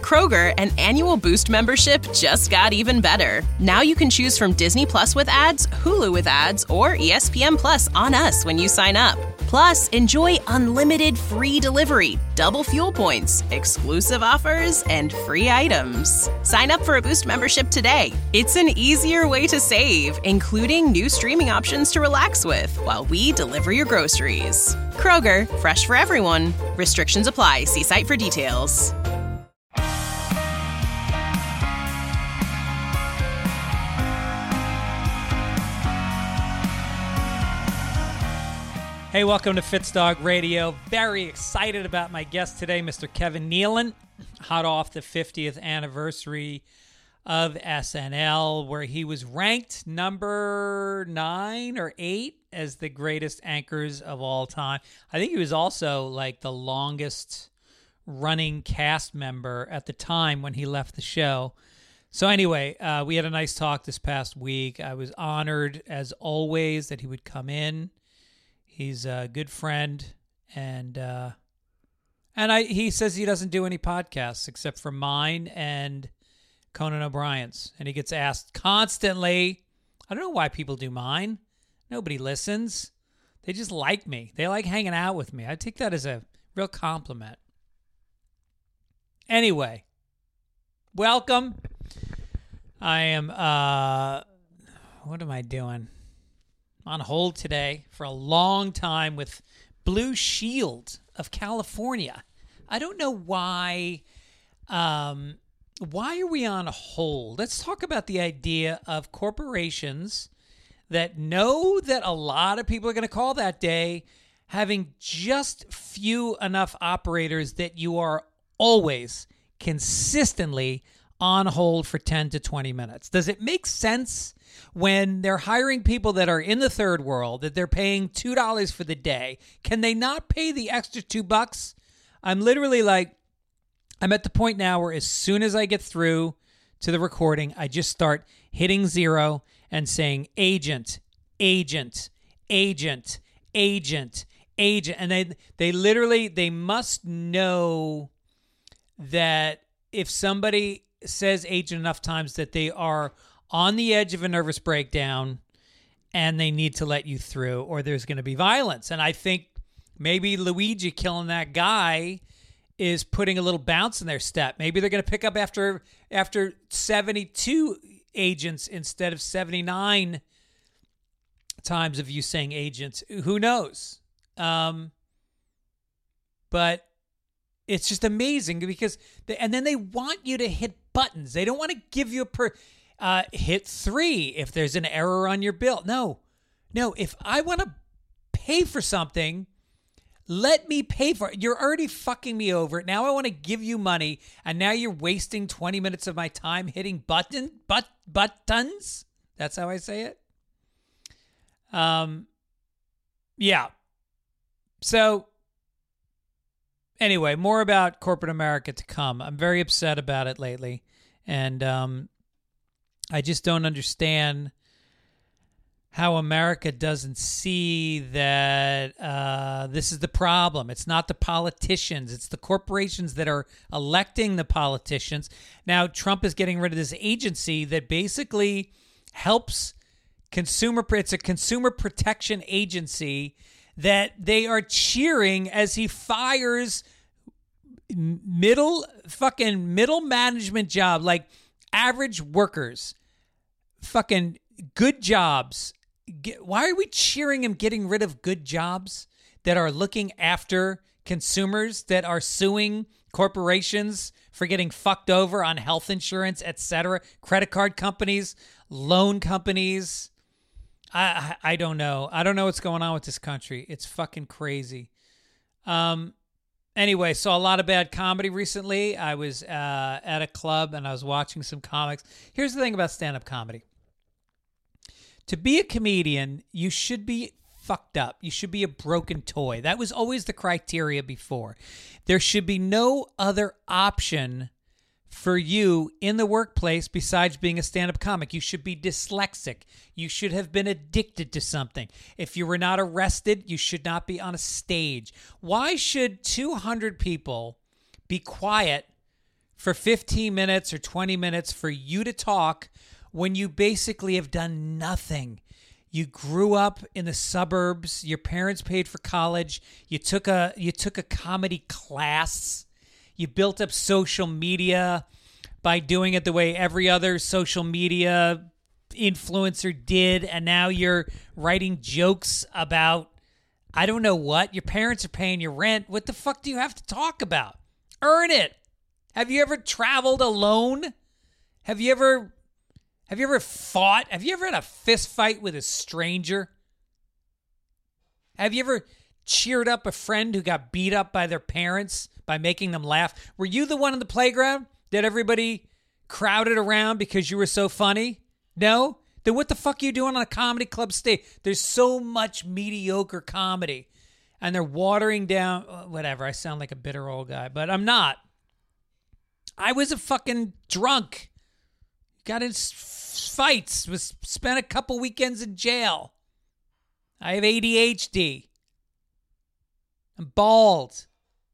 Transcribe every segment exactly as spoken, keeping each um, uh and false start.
Kroger, an annual Boost membership just got even better. Now you can choose from Disney Plus with ads, Hulu with ads, or E S P N Plus on us when you sign up. Plus, enjoy unlimited free delivery, double fuel points, exclusive offers, and free items. Sign up for a Boost membership today. It's an easier way to save, including new streaming options to relax with while we deliver your groceries. Kroger, fresh for everyone. Restrictions apply. See site for details. Hey, welcome to Fitzdog Radio. Very excited about my guest today, Mister Kevin Nealon, hot off the fiftieth anniversary of S N L, where he was ranked number nine or eight as the greatest anchors of all time. I think he was also like the longest running cast member at the time when he left the show. So anyway, uh, we had a nice talk this past week. I was honored, as always, that he would come in. He's a good friend, and uh, and I he says he doesn't do any podcasts except for mine and Conan O'Brien's, and he gets asked constantly. I don't know why people do mine. Nobody listens. They just like me. They like hanging out with me. I take that as a real compliment. Anyway, welcome. I am, uh, what am I doing? On hold today for a long time with Blue Shield of California. I don't know why. Um, why are we on hold? Let's talk about the idea of corporations that know that a lot of people are going to call that day, having just few enough operators that you are always consistently on hold for ten to twenty minutes. Does it make sense when they're hiring people that are in the third world, that they're paying two dollars for the day? Can they not pay the extra two bucks? I'm literally like, I'm at the point now where as soon as I get through to the recording, I just start hitting zero and saying agent, agent, agent, agent, agent. And they, they literally, they must know that if somebody says agent enough times that they are on the edge of a nervous breakdown and they need to let you through, or there's going to be violence. And I think maybe Luigi killing that guy is putting a little bounce in their step. Maybe they're going to pick up after after seventy-two agents instead of seventy-nine times of you saying agents. Who knows? Um, but it's just amazing because, they, and then they want you to hit buttons. They don't want to give you a per, uh, hit three if there's an error on your bill. No, no. If I want to pay for something, let me pay for it. You're already fucking me over. Now I want to give you money, and now you're wasting twenty minutes of my time hitting button, but, buttons. That's how I say it. Um, yeah. So, anyway, more about corporate America to come. I'm very upset about it lately, and um, I just don't understand how America doesn't see that uh, this is the problem. It's not the politicians. It's the corporations that are electing the politicians. Now, Trump is getting rid of this agency that basically helps consumer. It's a consumer protection agency that they are cheering as he fires middle fucking middle management job, like average workers, fucking good jobs. Get, why are we cheering him getting rid of good jobs that are looking after consumers, that are suing corporations for getting fucked over on health insurance, et cetera? Credit card companies, loan companies. I, I I don't know. I don't know what's going on with this country. It's fucking crazy. Um. Anyway, saw a lot of bad comedy recently. I was uh, at a club and I was watching some comics. Here's the thing about stand-up comedy. To be a comedian, you should be fucked up. You should be a broken toy. That was always the criteria before. There should be no other option for you in the workplace besides being a stand-up comic. You should be dyslexic. You should have been addicted to something. If you were not arrested, you should not be on a stage. Why should two hundred people be quiet for fifteen minutes or twenty minutes for you to talk when you basically have done nothing. You grew up in the suburbs. Your parents paid for college. You took a you took a comedy class. You built up social media by doing it the way every other social media influencer did, and now you're writing jokes about I don't know what. Your parents are paying your rent. What the fuck do you have to talk about? Earn it. Have you ever traveled alone? Have you ever Have you ever fought? Have you ever had a fist fight with a stranger? Have you ever cheered up a friend who got beat up by their parents by making them laugh? Were you the one in the playground that everybody crowded around because you were so funny? No? Then what the fuck are you doing on a comedy club stage? There's so much mediocre comedy. And they're watering down, whatever, I sound like a bitter old guy, but I'm not. I was a fucking drunk. Got in fights, was spent a couple weekends in jail. I have A D H D. I'm bald.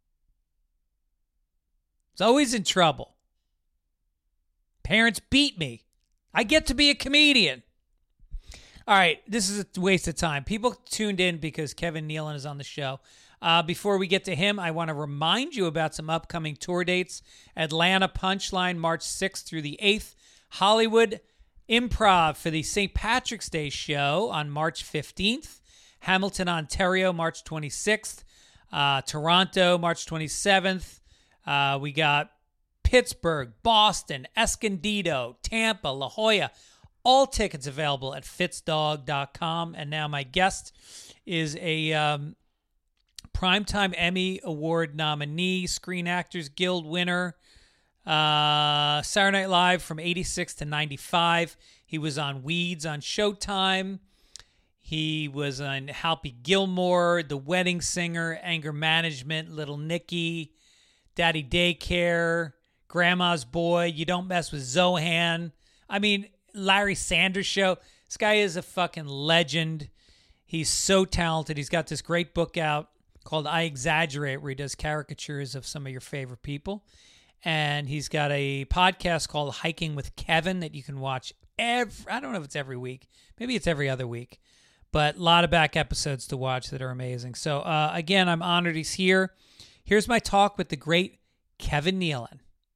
I was always in trouble. Parents beat me. I get to be a comedian. All right, this is a waste of time. People tuned in because Kevin Nealon is on the show. Uh, before we get to him, I want to remind you about some upcoming tour dates. Atlanta Punchline, March sixth through the eighth. Hollywood Improv for the Saint Patrick's Day show on March fifteenth. Hamilton, Ontario, March twenty-sixth. Uh, Toronto, March twenty-seventh. Uh, we got Pittsburgh, Boston, Escondido, Tampa, La Jolla. All tickets available at fitz dog dot com. And now my guest is a um, Primetime Emmy Award nominee, Screen Actors Guild winner, uh, Saturday Night Live from eighty-six to ninety-five. He was on Weeds on Showtime. He was on Happy Gilmore, The Wedding Singer, Anger Management, Little Nicky, Daddy Daycare, Grandma's Boy, You Don't Mess with Zohan. I mean, Larry Sanders Show. This guy is a fucking legend. He's so talented. He's got this great book out called I Exaggerate, where he does caricatures of some of your favorite people. And he's got a podcast called Hiking with Kevin that you can watch every, I don't know if it's every week. Maybe it's every other week. But a lot of back episodes to watch that are amazing. So, uh, again, I'm honored he's here. Here's my talk with the great Kevin Nealon.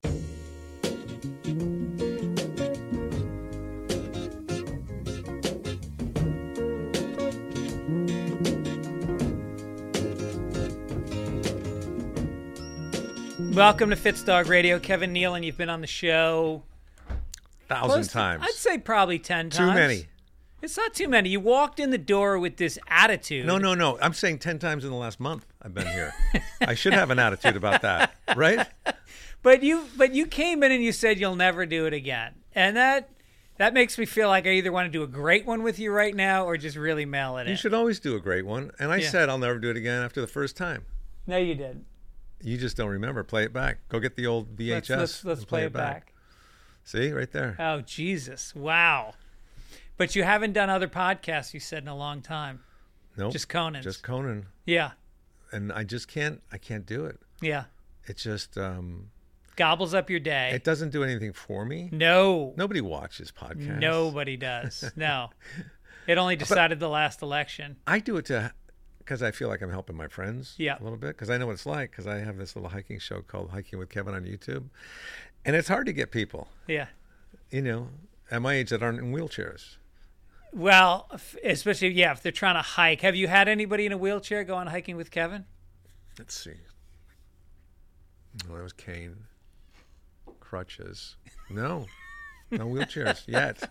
Welcome to Fitz Dog Radio. Kevin Nealon, you've been on the show Thousand to, times. I'd say probably ten times. Too many. It's not too many. You walked in the door with this attitude. No, no, no. I'm saying ten times in the last month I've been here. I should have an attitude about that, right? But you but you came in and you said you'll never do it again. And that that makes me feel like I either want to do a great one with you right now or just really mail it in. You should always do a great one. And I Yeah. said I'll never do it again after the first time. No, you didn't. You just don't remember. Play it back. Go get the old V H S. Let's, let's, let's and play, it back. back. See, right there. Oh, Jesus. Wow. But you haven't done other podcasts, you said, in a long time. Nope. Just Conan. Just Conan. Yeah. And I just can't, I can't do it. Yeah. It just, um, gobbles up your day. it doesn't do anything for me. No. Nobody watches podcasts. Nobody does. No. It only decided the last election. I do it to, because I feel like I'm helping my friends Yeah. a little bit, because I know what it's like, because I have this little hiking show called Hiking with Kevin on YouTube. And it's hard to get people, Yeah. you know, at my age that aren't in wheelchairs. Well, f- especially, yeah, if they're trying to hike. Have you had anybody in a wheelchair go on hiking with Kevin? Let's see. Well, that was Kane. Crutches. No. No wheelchairs yet.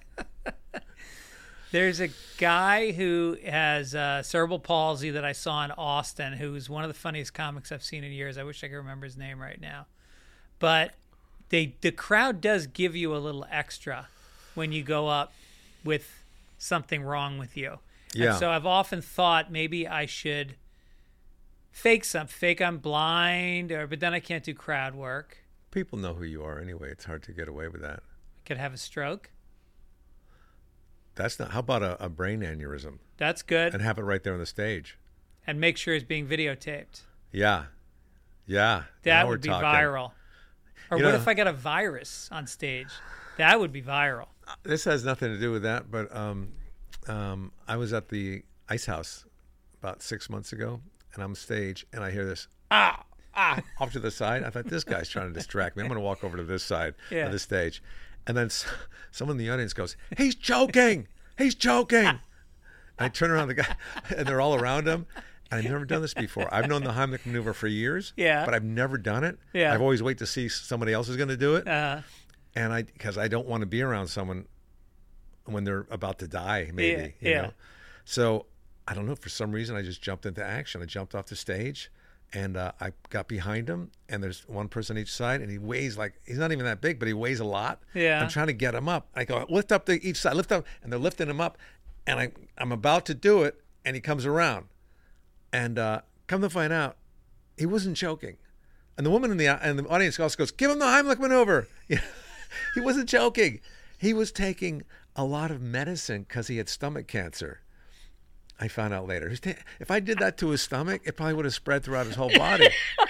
There's a guy who has uh, cerebral palsy that I saw in Austin, who's one of the funniest comics I've seen in years. I wish I could remember his name right now. But they the crowd does give you a little extra when you go up with something wrong with you. Yeah. And so I've often thought maybe I should fake some, fake I'm blind, or but then I can't do crowd work. People know who you are anyway. It's hard to get away with that. I could have a stroke. That's not. How about a, a brain aneurysm That's good. and have it right there on the stage? And make sure it's being videotaped. Yeah. Yeah. That Now we're would be talking. viral. Or You what know- if I got a virus on stage? That would be viral. This has nothing to do with that, but um, um, I was at the Ice House about six months ago, and I'm on stage, and I hear this, ah, ah, off to the side. I thought, this guy's trying to distract me. I'm going to walk over to this side Yeah. of the stage. And then s- someone in the audience goes, he's choking. He's choking. I turn around, the guy, and they're all around him. And I've never done this before. I've known the Heimlich maneuver for years, Yeah. but I've never done it. Yeah. I've always waited to see somebody else is going to do it. Uh, And I, because I don't want to be around someone when they're about to die, maybe. Yeah, you yeah. know? So I don't know. For some reason, I just jumped into action. I jumped off the stage, and uh, I got behind him. And there's one person each side, and he weighs like he's not even that big, but he weighs a lot. Yeah. I'm trying to get him up. I go lift up to each side, lift up, and they're lifting him up, and I I'm about to do it, and he comes around, and uh, come to find out, he wasn't choking. And the woman in the and the audience also goes, give him the Heimlich maneuver. He wasn't joking. He was taking a lot of medicine because he had stomach cancer. I found out later. He's ta- If I did that to his stomach, it probably would have spread throughout his whole body.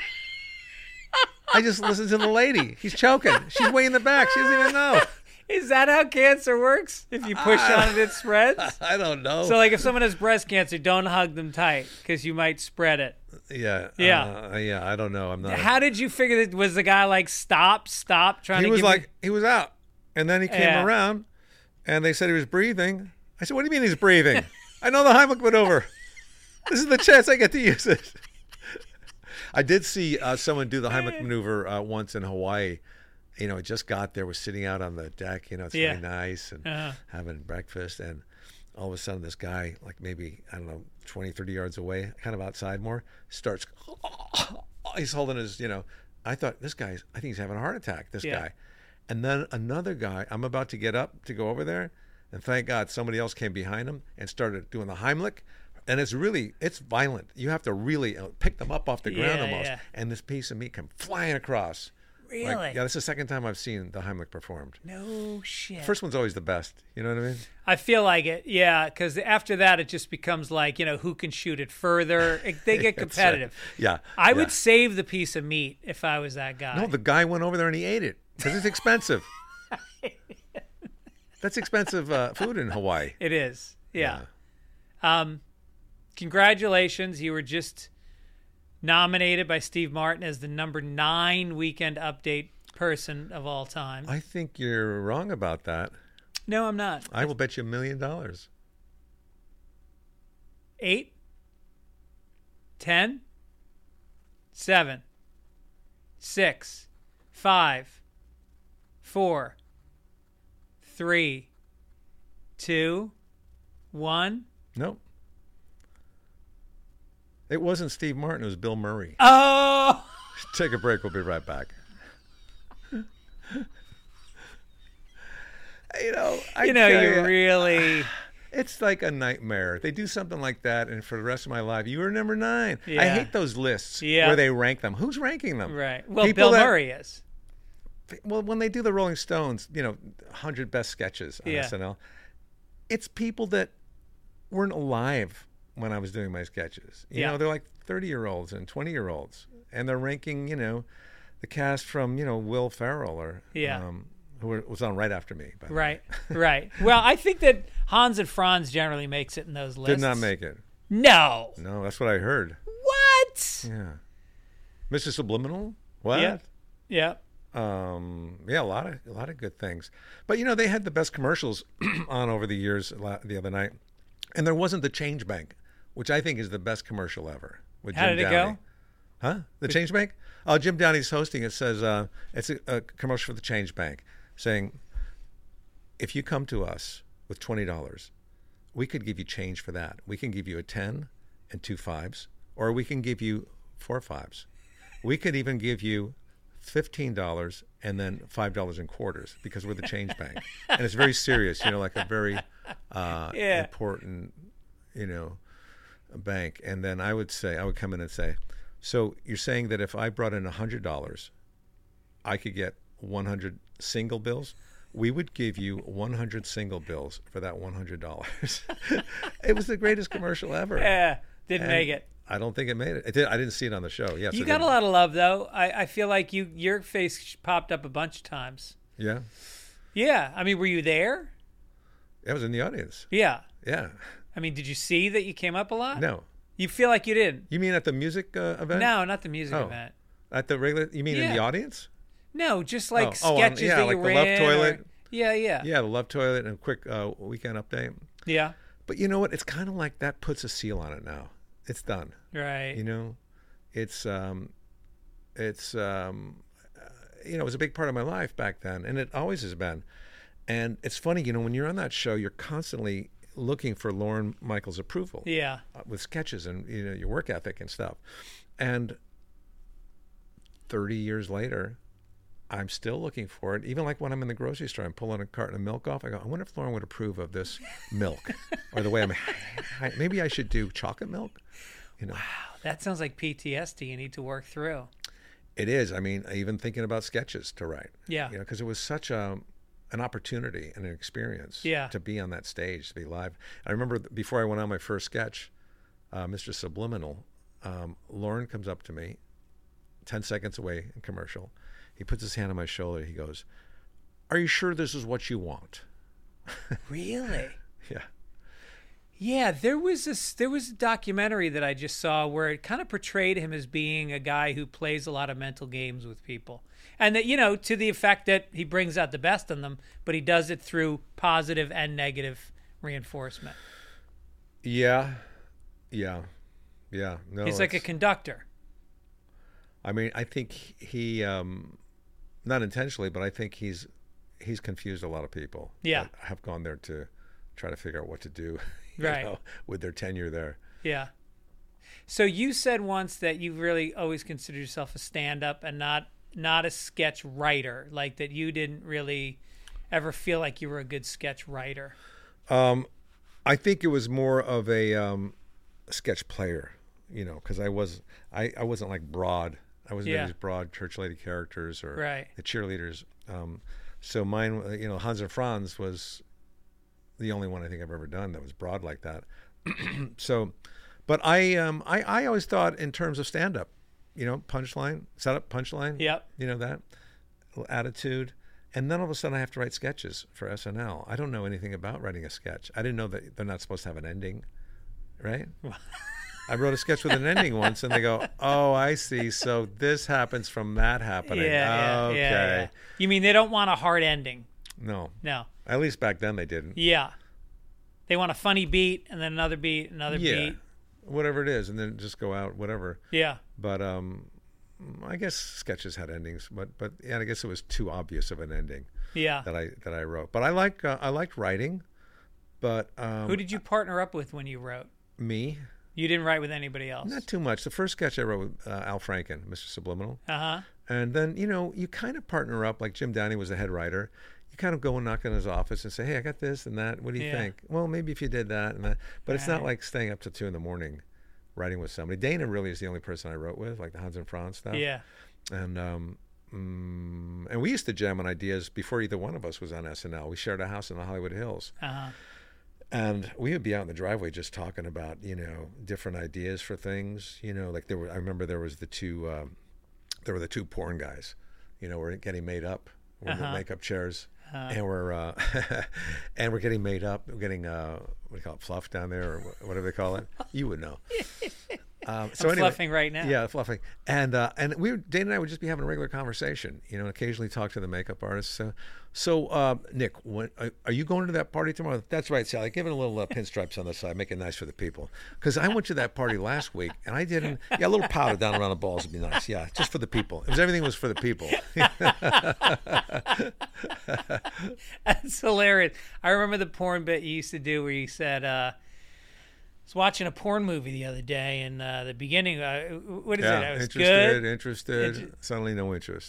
I just listened to the lady. He's choking. She's way in the back. She doesn't even know. is that how cancer works? If you push on it, it spreads? I don't know. So, like, if someone has breast cancer, don't hug them tight because you might spread it. yeah. Yeah. Uh, yeah. I don't know. I'm not. How did you figure that? Was the guy like, stop, stop, trying He to was give like, you- he was out. And then he came Yeah. around, and they said he was breathing. I said, what do you mean he's breathing? I know the Heimlich maneuver. This is the chance I get to use it. I did see uh, someone do the Heimlich maneuver uh, once in Hawaii. You know, I just got there, was sitting out on the deck. You know, it's Yeah. really nice and Uh-huh. having breakfast. And all of a sudden, this guy, like maybe, I don't know, twenty, thirty yards away, kind of outside more, starts, he's holding his, you know, I thought, this guy's, I think he's having a heart attack, this Yeah. guy. And then another guy, I'm about to get up to go over there. And thank God somebody else came behind him and started doing the Heimlich. And it's really, it's violent. You have to really uh, pick them up off the ground Yeah, almost. yeah. And this piece of meat come flying across. Really? Like, yeah, that's the second time I've seen the Heimlich performed. No shit. First one's always the best. You know what I mean? I feel like it, yeah, because after that, it just becomes like, you know, who can shoot it further. It, they get It's, uh, competitive. yeah. I yeah. would save the piece of meat if I was that guy. No, the guy went over there and he ate it because it's expensive. That's expensive uh, food in Hawaii. It is, yeah. Um, congratulations. You were just nominated by Steve Martin as the number nine Weekend Update person of all time. I think you're wrong about that. No, I'm not. I will bet you a million dollars. Eight, ten, seven, six, five, four, three, two, one. Nope. It wasn't Steve Martin. It was Bill Murray. Oh, Take a break. We'll be right back. You know, I you know, tell you ya, really. it's like a nightmare. They do something like that, and for the rest of my life, you were number nine. I Yeah. hate those lists Yeah. where they rank them. Who's ranking them? Right. Well, People Bill that- Murray is. Well, when they do the Rolling Stones, you know, one hundred best sketches on Yeah. S N L, it's people that weren't alive when I was doing my sketches. You Yeah. know, they're like thirty-year-olds and twenty-year-olds, and they're ranking, you know, the cast from, you know, Will Ferrell or Yeah. um, who were, was on right after me. By the way. Right, right. Well, I think that Hans and Franz generally makes it in those lists. Did not make it. No. No, that's what I heard. What? Yeah. Mister Subliminal? What? Yeah. Yeah. Um, yeah, a lot of a lot of good things. But you know, they had the best commercials on over the years la- the other night, and there wasn't the Change Bank, which I think is the best commercial ever. With How Jim did it Downey. go? Huh? The Change Bank? Oh, Jim Downey's hosting. It says uh, it's a, a commercial for the Change Bank, saying, if you come to us with twenty dollars, we could give you change for that. We can give you a ten and two fives, or we can give you four fives. We could even give you fifteen dollars and then five dollars in quarters because we're the Change Bank. And it's very serious, you know, like a very uh, Yeah. important, you know, bank. And then I would say, I would come in and say, so you're saying that if I brought in one hundred dollars, I could get one hundred single bills? We would give you one hundred single bills for that one hundred dollars. It was the greatest commercial ever. Yeah. Didn't And make it. I don't think it made it. It did. I didn't see it on the show. Yes, You it got a didn't. lot of love, though. I, I feel like you your face popped up a bunch of times. Yeah, Yeah. I mean, were you there? I was in the audience. Yeah. Yeah. I mean, did you see that you came up a lot? No, You feel like you didn't? you mean at the music uh, event? No, not the music Oh. event. At the regular? You mean in the Yeah. audience? No, just like Oh, oh, on- sketches yeah, that like you the were Love in. Toilet. or- Yeah, yeah. Yeah, the Love Toilet and a quick uh, weekend update. Yeah. But you know what? It's kind of like that puts a seal on it now. It's done. Right. You know, it's um, it's um, uh, you know, it was a big part of my life back then, and it always has been. And it's funny, you know, when you're on that show, you're constantly looking for Lorne Michaels' approval Yeah. uh, with sketches and you know your work ethic and stuff. And thirty years later, I'm still looking for it. Even like when I'm in the grocery store, I'm pulling a carton of milk off. I go, I wonder if Lauren would approve of this milk, or the way I'm. Maybe I should do chocolate milk. You know, Wow, that sounds like P T S D you need to work through. it is. I mean, even thinking about sketches to write. Yeah. You know, because it was such a an opportunity and an experience. Yeah. To be on that stage, to be live. I remember th- before I went on my first sketch, uh, Mister Subliminal, um, Lauren comes up to me, ten seconds away in commercial. He puts his hand on my shoulder. He goes, "Are you sure this is what you want?" Really? Yeah. Yeah, there was this there was a documentary that I just saw where it kind of portrayed him as being a guy who plays a lot of mental games with people. And that, you know, to the effect that he brings out the best in them, but he does it through positive and negative reinforcement. Yeah. Yeah. Yeah. No. He's like a it's- conductor. I mean, I think he, um, not intentionally, but I think he's he's confused a lot of people. Yeah. that have gone there to try to figure out what to do, you Right. know, with their tenure there. Yeah. So you said once that you really always considered yourself a stand-up and not not a sketch writer, like that you didn't really ever feel like you were a good sketch writer. Um, I think it was more of a um, sketch player, you know, because I was I, I wasn't like broad. I wasn't Yeah. these broad church lady characters or Right. the cheerleaders. Um, so mine, uh, you know, Hans and Franz was the only one I think I've ever done that was broad like that. So, but I, um, I, I always thought in terms of stand up, you know, punchline, setup, punchline. Yep. You know that little attitude. And then all of a sudden I have to write sketches for S N L. I don't know anything about writing a sketch. I didn't know that they're not supposed to have an ending, right? I wrote a sketch with an ending once, and they go, "Oh, I see. So this happens from that happening." Yeah, yeah, okay. yeah, yeah. You mean they don't want a hard ending? No, No. at least back then they didn't. Yeah. They want a funny beat and then another beat, another Yeah, beat. whatever it is, and then just go out, whatever. Yeah. But um, I guess sketches had endings, but but yeah, I guess it was too obvious of an ending Yeah. that I that I wrote. But I like uh, I liked writing, but um, Who did you partner up with when you wrote? me? You didn't write with anybody else. Not too much. The first sketch I wrote with uh, Al Franken, Mister Subliminal. Uh huh. And then, you know, you kind of partner up, like Jim Downey was the head writer. You kind of go and knock on his office and say, "Hey, I got this and that. What do you Yeah. think?" Well, maybe if you did that and that. But it's not Right. like staying up till two in the morning writing with somebody. Dana really is the only person I wrote with, like the Hans and Franz stuff. Yeah. And um, mm, and we used to jam on ideas before either one of us was on S N L. We shared a house in the Hollywood Hills. Uh huh. And we would be out in the driveway just talking about, you know, different ideas for things. You know, like there were, I remember there was the two, um, there were the two porn guys, you know, we're getting made up. We're in the Uh-huh. makeup chairs. Uh-huh. And we're, uh, and we're getting made up. We're getting, uh, what do you call it, fluff down there or wh- whatever they call it. You would know. Um, so I'm anyway, fluffing right now. Yeah, fluffing. And uh, and we were, Dana and I would just be having a regular conversation, you know, and occasionally talk to the makeup artist. So, so uh, Nick, when, are, are you going to that party tomorrow? That's right, Sally. Give it a little uh, pinstripes on the side, make it nice for the people. Because I went to that party last week and I didn't. Yeah, a little powder down around the balls would be nice. Yeah, just for the people. It was everything was for the people. That's hilarious. I remember the porn bit you used to do where you said, uh, I was watching a porn movie the other day, and uh, the beginning, uh, what is Yeah, it? It was interested, good. interested. Inter- Suddenly, no interest.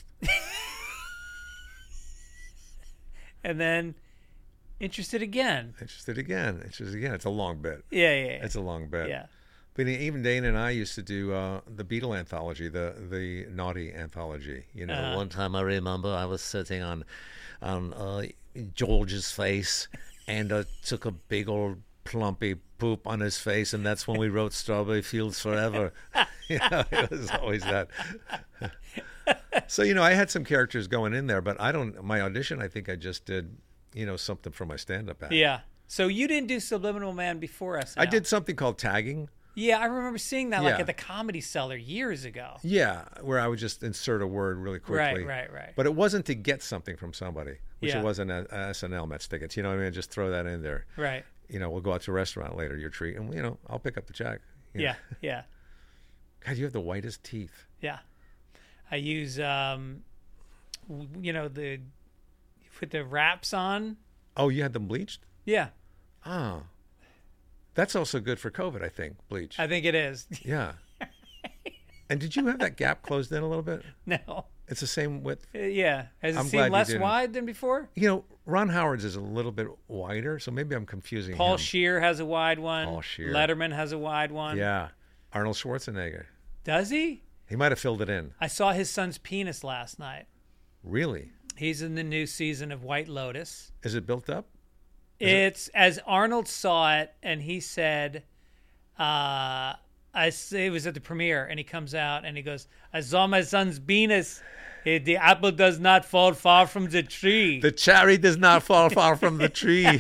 And then interested again. Interested again. Interested again. It's a long bit. Yeah, yeah, yeah. It's a long bit. Yeah. But even Dana and I used to do uh, the Beatle anthology, the the naughty anthology. You know, Uh-huh. one time I remember I was sitting on on uh, George's face, and I took a big old plumpy poop on his face, and that's when we wrote Strawberry Fields Forever. You know, it was always that. So, you know, I had some characters going in there, but I don't, my audition, I think I just did, you know, something for my stand-up act. Yeah. So you didn't do Subliminal Man before S N L? I did something called tagging. Yeah, I remember seeing that like Yeah. at the Comedy Cellar years ago. Yeah, where I would just insert a word really quickly. Right, right, right. But it wasn't to get something from somebody, which Yeah. it wasn't at S N L Mets tickets. You know what I mean? Just throw that in there. Right. You know, we'll go out to a restaurant later, your treat, and, you know, I'll pick up the check. You know? Yeah, yeah, God, you have the whitest teeth. yeah. I use, um, w- you know, the you put the wraps on. Oh, you had them bleached? Yeah, Oh. That's also good for COVID, I think, bleach. I think it is. Yeah. And did you have that gap closed in a little bit? No. It's the same width. Uh, Yeah. Has it I'm glad seemed you less didn't. wide than before? You know, Ron Howard's is a little bit wider, so maybe I'm confusing Paul him. Scheer has a wide one. Paul Scheer. Letterman has a wide one. Yeah. Arnold Schwarzenegger. Does he? He might have filled it in. I saw his son's penis last night. Really? He's in the new season of White Lotus. Is it built up? It's as Arnold saw it, and he said, uh, I s- it was at the premiere, and he comes out and he goes, I saw my son's penis. Eh, The apple does not fall far from the tree. The cherry does not fall far from the tree.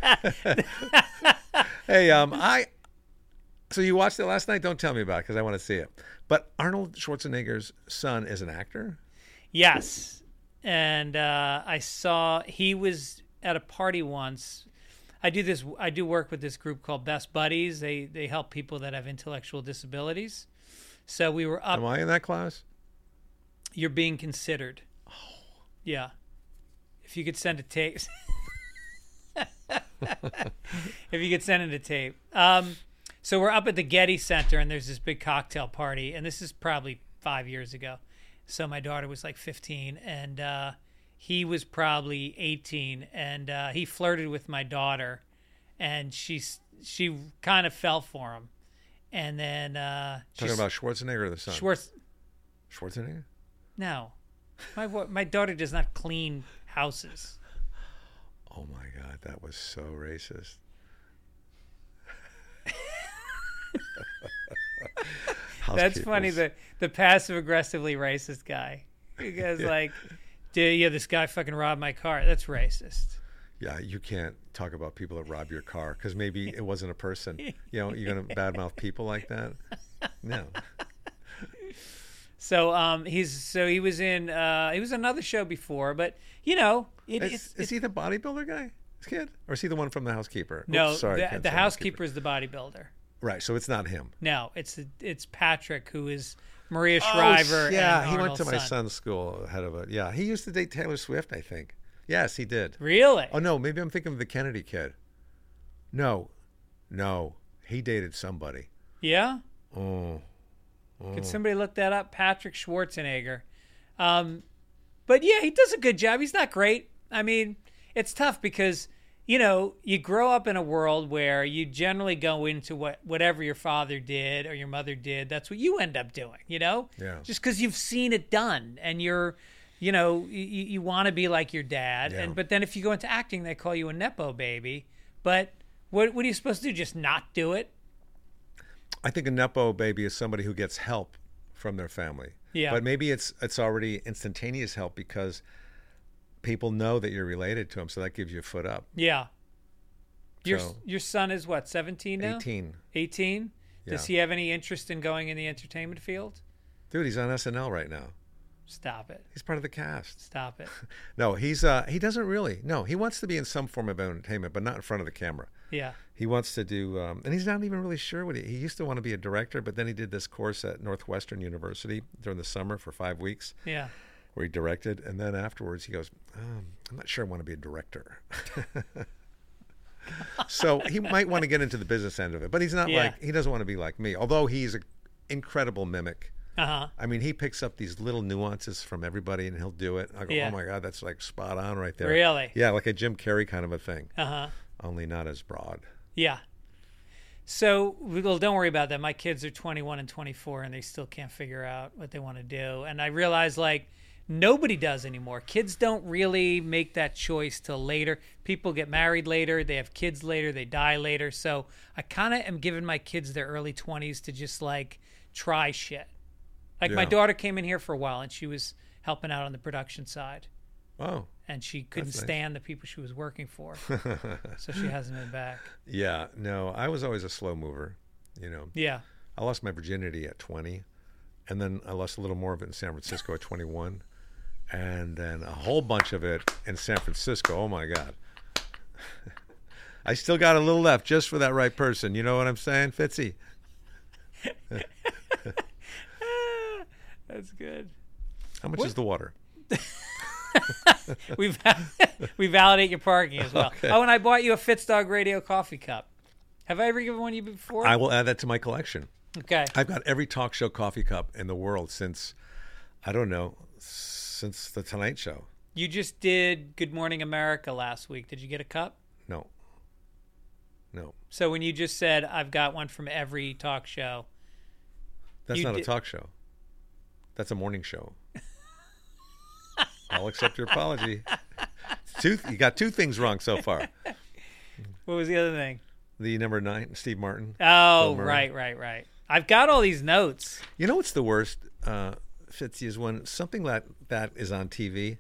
Hey, um, I. So you watched it last night? Don't tell me about it because I want to see it. But Arnold Schwarzenegger's son is an actor. Yes. And uh, I saw he was at a party once. I do this. I do work with this group called Best Buddies. They they help people that have intellectual disabilities. So we were up. Am I in that class? You're being considered. Oh. Yeah. If you could send a tape. If you could send it a tape. Um, so we're up at the Getty Center, and there's this big cocktail party, and this is probably five years ago. So my daughter was like fifteen, and uh, he was probably eighteen, and uh, he flirted with my daughter, and she's she kind of fell for him, and then uh, Talking she's- about Schwarzenegger or the son? Schwartz. Schwarzenegger? No, my wa- my daughter does not clean houses. Oh my God, that was so racist. That's funny. Housekeepers. The the passive aggressively racist guy. He goes like, "Dude, yeah, this guy fucking robbed my car." That's racist. Yeah, you can't talk about people that rob your car because maybe it wasn't a person. You know, you're going to badmouth people like that? No. So um, he's so he was in uh, he was in another show before, but you know, it, Is, it's, is it's he the bodybuilder guy? This kid? Or is he the one from The Housekeeper? no, Oops, sorry, I the, can't the say housekeeper is the bodybuilder. Right, so it's not him. No, it's it's Patrick, who is Maria Oh, Shriver. yeah, and he went Arnold's to my son. son's school ahead of it. Yeah, he used to date Taylor Swift, I think. Yes, he did. Really? Oh, no, maybe I'm thinking of the Kennedy kid. No, no, he dated somebody. Yeah. Oh, Could somebody look that up? Patrick Schwarzenegger. Um, but yeah, he does a good job. He's not great. I mean, it's tough because, you know, you grow up in a world where you generally go into what whatever your father did or your mother did. That's what you end up doing, you know? Yeah. Just because you've seen it done and you're, you know, you, you want to be like your dad. Yeah. And but then if you go into acting, they call you a Nepo baby. But what what are you supposed to do? Just not do it? I think a Nepo baby is somebody who gets help from their family. Yeah. But maybe it's it's already instantaneous help because people know that you're related to them, so that gives you a foot up. Yeah. Your So- your son is what, seventeen now? eighteen. eighteen? Does Yeah. he have any interest in going in the entertainment field? Dude, he's on S N L right now. Stop it. He's part of the cast. Stop it. No, he's uh he doesn't really. No, he wants to be in some form of entertainment, but not in front of the camera. Yeah. He wants to do, um, and he's not even really sure what he, he used to want to be a director, but then he did this course at Northwestern University during the summer for five weeks Yeah. where he directed. And then afterwards he goes, um, I'm not sure I want to be a director. So he might want to get into the business end of it, but he's not Yeah. like, he doesn't want to be like me, although he's an incredible mimic. Uh-huh. I mean, he picks up these little nuances from everybody and he'll do it. I go, Yeah. oh my God, that's like spot on right there. Really? Yeah, like a Jim Carrey kind of a thing, Uh-huh. only not as broad. Yeah. So, well, don't worry about that. My kids are twenty-one and twenty-four, and they still can't figure out what they want to do. And I realize, like, nobody does anymore. Kids don't really make that choice till later. People get married later, they have kids later, they die later. So I kind of am giving my kids their early twenties to just like try shit. Like my Yeah. daughter came in here for a while and she was helping out on the production side. Oh, And she couldn't That's nice. stand the people she was working for. So she hasn't been back. yeah. No, I was always a slow mover. You know, Yeah. I lost my virginity at twenty, and then I lost a little more of it in San Francisco at twenty-one, and then a whole bunch of it in San Francisco. Oh my God. I still got a little left just for that right person. You know what I'm saying, Fitzy? That's good. How much What- is the water? we val- we validate your parking as well. Okay. Oh, and I bought you a Fitzdog Radio coffee cup. Have I ever given one to you before? I will add that to my collection. okay. I've got every talk show coffee cup in the world since, I don't know, since the Tonight Show. You just did Good Morning America last week. Did you get a cup? No. No. So when you just said I've got one from every talk show, That's You not did- a talk show. That's a morning show. I'll accept your apology. Two, you got two things wrong so far. what was the other thing? The number nine, Steve Martin. Oh, Bill Murray. right, right, right. I've got all these notes. You know what's the worst, uh, Fitzy, is when something that, that is on T V,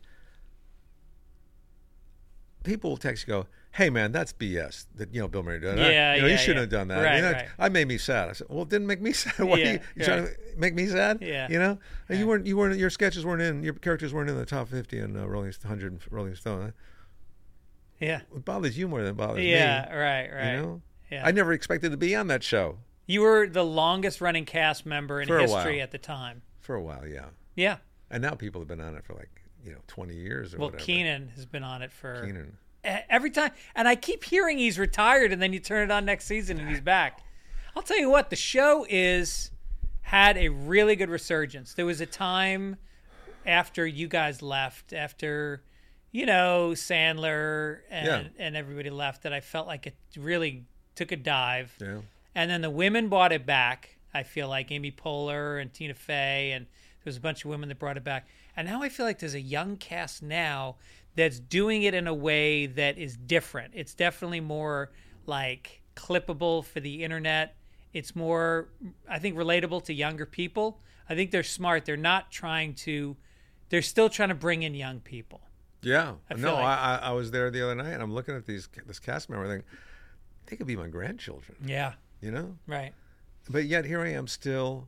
people will text you, go, hey, man, that's B S. That, you know, Bill Murray did. Yeah, you know, yeah, you shouldn't yeah. have done that. Right, you know, right. I made me sad. I said, well, it didn't make me sad. Why Yeah, are you, you trying right. to make me sad? Yeah. You know, Right. you weren't. You weren't. Your sketches weren't in. Your characters weren't in the top fifty in uh, Rolling one hundred Rolling Stone. Yeah. It bothers you more than it bothers me. Yeah, right, right. You know, Yeah. I never expected to be on that show You were the longest running cast member in For a history while. at the time. for a while. Yeah, Yeah. and now people have been on it for like you know twenty years or Well, whatever. Keenan has been on it for Keenan. e- every time, and I keep hearing he's retired, and then you turn it on next season and he's back. I'll tell you what, the show is had a really good resurgence. There was a time after you guys left, after you know Sandler and Yeah. and everybody left, that I felt like it really took a dive. Yeah. And then the women brought it back. I feel like Amy Poehler and Tina Fey, and there was a bunch of women that brought it back. And now I feel like there's a young cast now that's doing it in a way that is different. It's definitely more like clippable for the internet. It's more, I think, relatable to younger people. I think they're smart. They're not trying to, they're still trying to bring in young people. Yeah. I feel no, like- I, I I was there the other night, and I'm looking at these this cast member thing. They could be my grandchildren. Yeah, You know. right. But yet here I am still,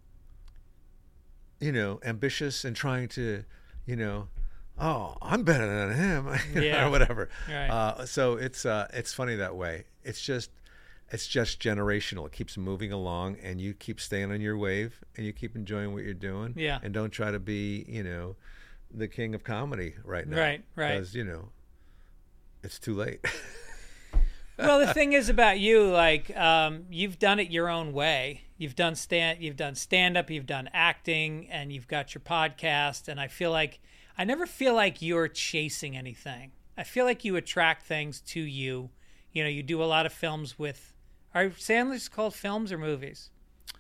you know, ambitious and trying to, you know, oh, I'm better than him, you know, Yeah. or whatever. Right. Uh, so it's uh, it's funny that way. It's just it's just generational. It keeps moving along, and you keep staying on your wave, and you keep enjoying what you're doing. Yeah. And don't try to be, you know, the king of comedy right now. Right, right. Because you know, it's too late. Well, the thing is about you, like um, you've done it your own way. You've done stand, you've done stand up, you've done acting, and you've got your podcast. And I feel like I never feel like you're chasing anything. I feel like you attract things to you. You know, you do a lot of films with. Are Sandler's called films or movies?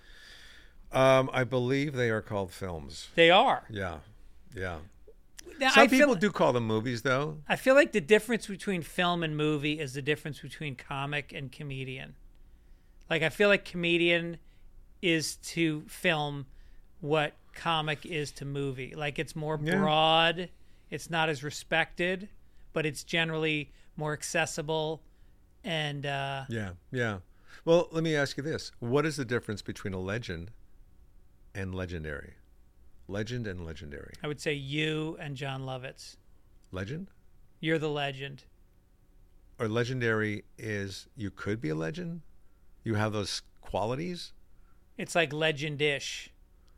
um, I believe they are called films. They are. Yeah, yeah. Now, Some I feel, people do call them movies, though. I feel like the difference between film and movie is the difference between comic and comedian. Like, I feel like comedian is to film what comic is to movie. Like, it's more Yeah. broad, it's not as respected, but it's generally more accessible. And uh, Yeah, yeah. Well, let me ask you this. What is the difference between a legend and legendary? Legend and legendary. I would say you and John Lovitz. Legend? You're the legend. Or legendary is you could be a legend? You have those qualities? It's like legend-ish.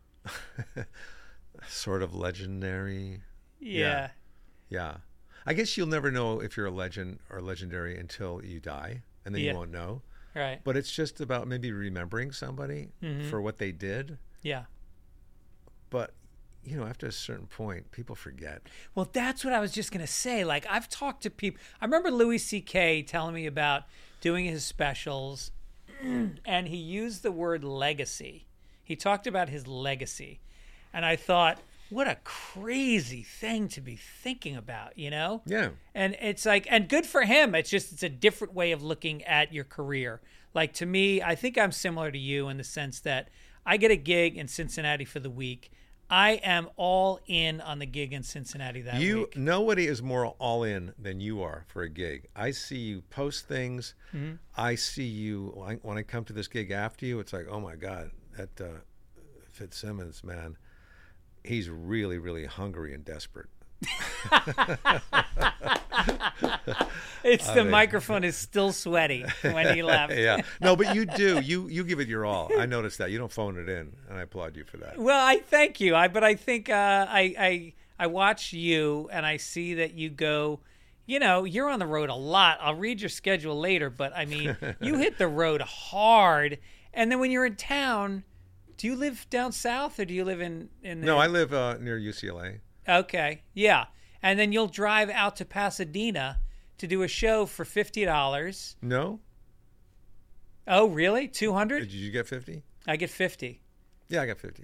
Sort of legendary. Yeah. Yeah. I guess you'll never know if you're a legend or legendary until you die, and then Yeah. you won't know. Right. But it's just about maybe remembering somebody Mhm. for what they did. Yeah. But, you know, after a certain point, people forget. Well, that's what I was just going to say. Like, I've talked to people. I remember Louis C K telling me about doing his specials, and he used the word legacy. He talked about his legacy. And I thought, what a crazy thing to be thinking about, you know? Yeah. And it's like, and good for him. It's just, it's a different way of looking at your career. Like, to me, I think I'm similar to you in the sense that I get a gig in Cincinnati for the week. I am all in on the gig in Cincinnati that you, week. Nobody is more all in than you are for a gig. I see you post things. Mm-hmm. I see you, when I, when I come to this gig after you, it's like, oh my God, that uh, Fitzsimmons, man, he's really, really hungry and desperate. It's I the mean, microphone is still sweaty when he left. Yeah. No, but you do. You you give it your all. I noticed that. You don't phone it in, and I applaud you for that. Well, I thank you. I but I think uh, I I I watch you and I see that you go. You know, you're on the road a lot. I'll read your schedule later, but I mean, you hit the road hard. And then when you're in town, do you live down south or do you live in in? The... No, I live uh, near U C L A. Okay, yeah, and then you'll drive out to Pasadena to do a show for fifty dollars. No. Oh, really? Two hundred? Did you get fifty? I get fifty. Yeah, I got fifty.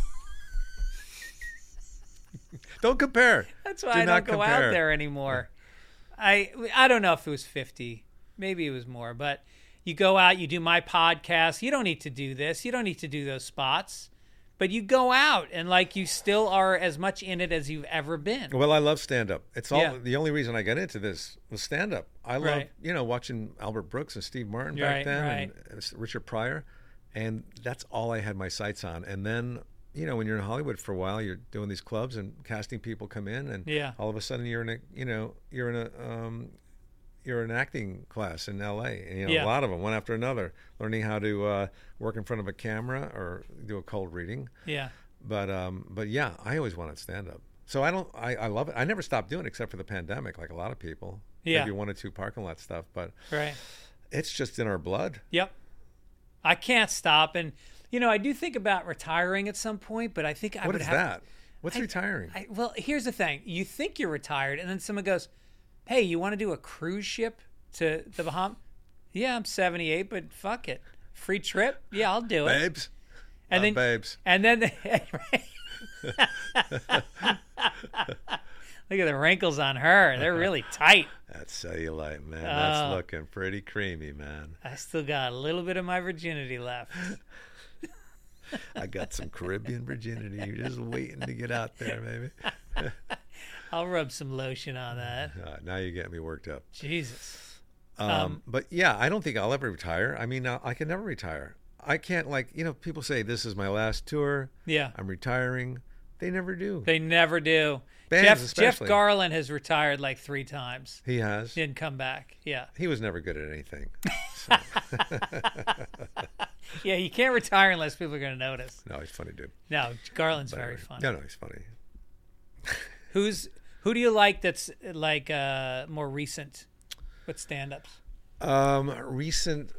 Don't compare. That's why Do I not don't go compare. out there anymore. I I don't know if it was fifty. Maybe it was more. But you go out, you do my podcast. You don't need to do this. You don't need to do those spots. But you go out and like you still are as much in it as you've ever been. Well, I love stand-up. It's all Yeah. the only reason I got into this was stand-up. I love Right. you know watching Albert Brooks and Steve Martin back Right, then, right. and Richard Pryor, and that's all I had my sights on. And then you know when you're in Hollywood for a while, you're doing these clubs and casting people come in, and Yeah. all of a sudden you're in a you know you're in a um, you're in an acting class in L A, and you know Yeah. a lot of them one after another, learning how to uh, work in front of a camera or do a cold reading. Yeah. But um, but yeah, I always wanted stand up. So I don't. I, I love it. I never stopped doing it except for the pandemic, like a lot of people. Yeah. Maybe one or two parking lot stuff, but Right. it's just in our blood. Yep. I can't stop. And, you know, I do think about retiring at some point, but I think I What would is have. that? What's I- retiring? I, well, here's the thing. You think you're retired, and then someone goes, hey, you want to do a cruise ship to the Bahamas? Yeah, I'm seventy-eight, but fuck it. Free trip? Yeah, I'll do it. Babes. And Uh, then, babes. And then, look at the wrinkles on her. They're really tight. That's cellulite, man. Oh. That's looking pretty creamy, man. I still got a little bit of my virginity left. I got some Caribbean virginity. You're just waiting to get out there, baby. I'll rub some lotion on that. Uh, now you get me worked up. Jesus. Um, Um, but yeah, I don't think I'll ever retire. I mean, I, I can never retire. I can't, like, you know, people say this is my last tour. Yeah. I'm retiring. They never do. They never do. Bands Jeff, Jeff especially. Garland has retired like three times. He has. Didn't come back. Yeah. He was never good at anything. So. Yeah, you can't retire unless people are going to notice. No, he's a funny dude. No, Garland's But very anyway. funny. No, no, he's funny. Who's who do you like that's like uh, more recent with stand-ups? Um, recent.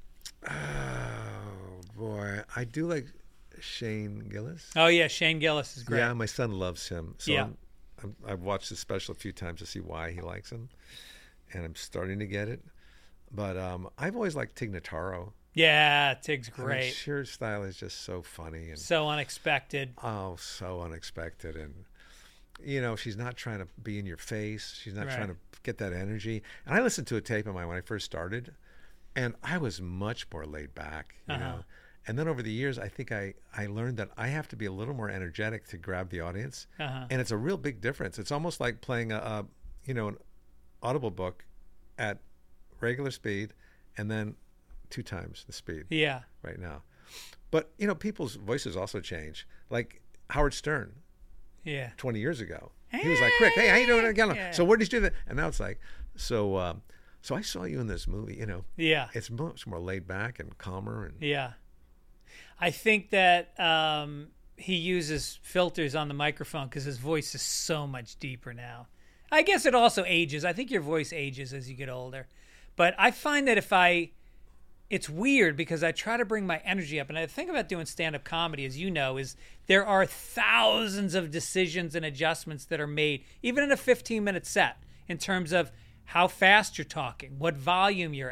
Oh boy, I do like Shane Gillis. Oh yeah, Shane Gillis is great. Yeah, my son loves him. So Yeah. I'm, I'm, I've watched the special a few times to see why he likes him, and I'm starting to get it. But um, I've always liked Tig Notaro. Yeah, Tig's I mean, great. her style is just so funny and So unexpected. oh, so unexpected. And you know, she's not trying to be in your face. She's not Right. trying to get that energy. And I listened to a tape of mine when I first started, and I was much more laid back, you Uh-huh. know. And then over the years, I think I, I learned that I have to be a little more energetic to grab the audience. Uh-huh. And it's a real big difference. It's almost like playing a, a, you know, an audible book at regular speed and then two times the speed Yeah. right now. But, you know, people's voices also change. Like Howard Stern Yeah. twenty years ago. He was like, Rick, hey, how you doing again? Yeah. So where did you do that? And now it's like, so um, so I saw you in this movie, you know. Yeah. It's much more laid back and calmer. And Yeah. I think that um, he uses filters on the microphone because his voice is so much deeper now. I guess it also ages. I think your voice ages as you get older. But I find that if I, it's weird because I try to bring my energy up. And the thing about doing stand-up comedy, as you know, is there are thousands of decisions and adjustments that are made, even in a fifteen-minute set, in terms of how fast you're talking, what volume you're at,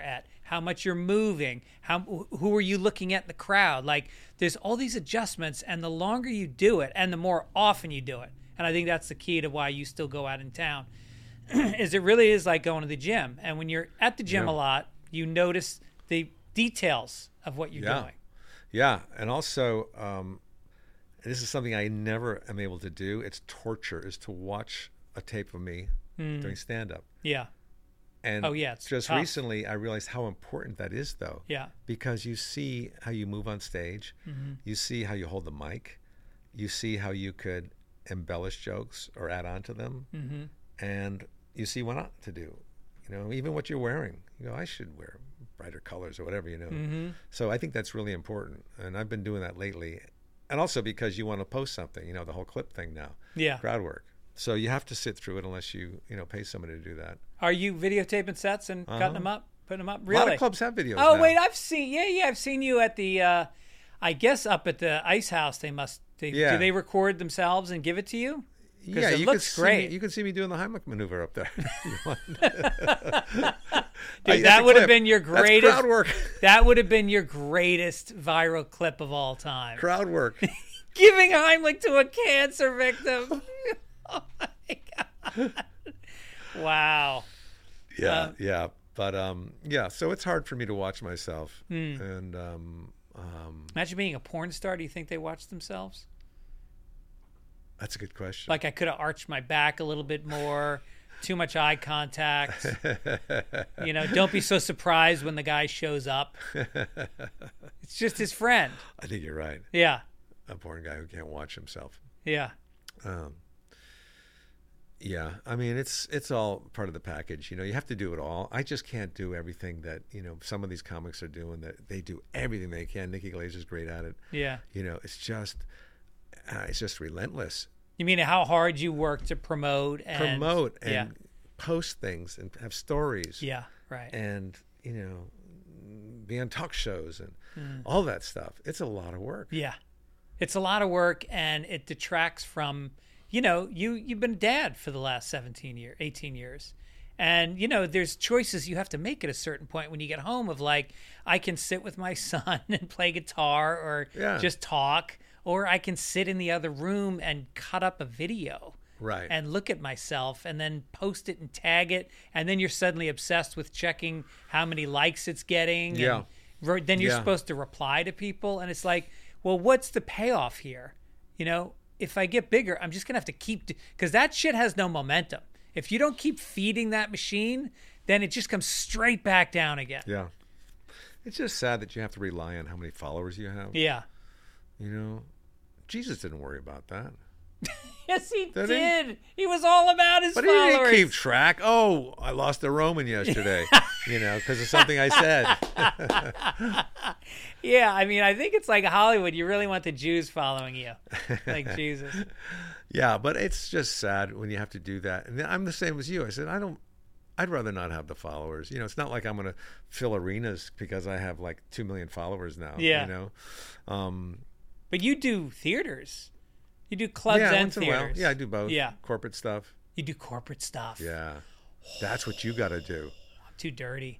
how much you're moving, how who are you looking at in the crowd. Like there's all these adjustments, and the longer you do it and the more often you do it, and I think that's the key to why you still go out in town, is it really is like going to the gym. And when you're at the gym Yeah. a lot, you notice the details of what you're Yeah. doing. Yeah, and also, um, this is something I never am able to do. It's torture, is to watch a tape of me doing stand-up. Yeah. And Oh, yeah, it's just tough. recently, I realized how important that is, though. Yeah. Because you see how you move on stage, Mm-hmm. you see how you hold the mic, you see how you could embellish jokes or add on to them, Mm-hmm. and you see what not to do. You know, even what you're wearing. You know, I should wear brighter colors or whatever, you know. Mm-hmm. So I think that's really important, and I've been doing that lately. And also because you want to post something, you know, the whole clip thing now, Yeah. crowd work. So you have to sit through it unless you, you know, pay somebody to do that. Are you videotaping sets and Uh-huh. cutting them up, putting them up? A Really? lot of clubs have videos Oh now. wait, I've seen. Yeah, yeah, I've seen you at the. Uh, I guess up at the Ice House, they must. They, Yeah. Do they record themselves and give it to you? 'Cause Yeah, it you looks could see great. Me, you can see me doing the Heimlich maneuver up there. if you want. Dude, That's that a would have clip. been your That's greatest. crowd work. That would have been your greatest viral clip of all time. Crowd work. Giving Heimlich to a cancer victim. Oh my god! Wow. Yeah, Uh, yeah, but um, yeah. So it's hard for me to watch myself, Hmm. and um, um, Imagine being a porn star. Do you think they watch themselves? that's a good question. Like I could have arched my back a little bit more. Too much eye contact. You know, don't be so surprised when the guy shows up. It's just his friend. I think you're right. Yeah, A porn guy who can't watch himself. yeah, Um, yeah, I mean it's it's all part of the package. You know, you have to do it all. I just can't do everything that you know some of these comics are doing. That they do everything they can. Nikki Glazer's great at it. yeah. You know, it's just uh, it's just relentless. You mean how hard you work to promote and Promote and yeah, post things and have stories. yeah, right. And you know, be on talk shows and Mm. all that stuff. It's a lot of work. Yeah, it's a lot of work, and it detracts from, you know, you you've been a dad for the last seventeen years, eighteen years, and you know there's choices you have to make at a certain point when you get home of like I can sit with my son and play guitar or Yeah. just talk, or I can sit in the other room and cut up a video. Right. And look at myself and then post it and tag it. And then you're suddenly obsessed with checking how many likes it's getting. Yeah. And ro- then you're Yeah. supposed to reply to people. And it's like, well, what's the payoff here? You know, if I get bigger, I'm just going to have to keep, because that shit has no momentum. If you don't keep feeding that machine, then it just comes straight back down again. Yeah. It's just sad that you have to rely on how many followers you have. Yeah. You know, Jesus didn't worry about that. Yes, he Did did. he? He? was all about his But he followers. didn't keep track. Oh, I lost a Roman yesterday, you know, because of something I said. Yeah, I mean, I think it's like Hollywood. You really want the Jews following you, like Jesus. Yeah, but it's just sad when you have to do that. And I'm the same as you. I said, I don't, I'd rather not have the followers. You know, it's not like I'm going to fill arenas because I have like two million followers now. Yeah. You know? Um, But you do theaters. You do clubs yeah, and once in a while. theaters. Yeah, I do both. Yeah. Corporate stuff. You do corporate stuff. Yeah. That's what you got to do. I'm too dirty.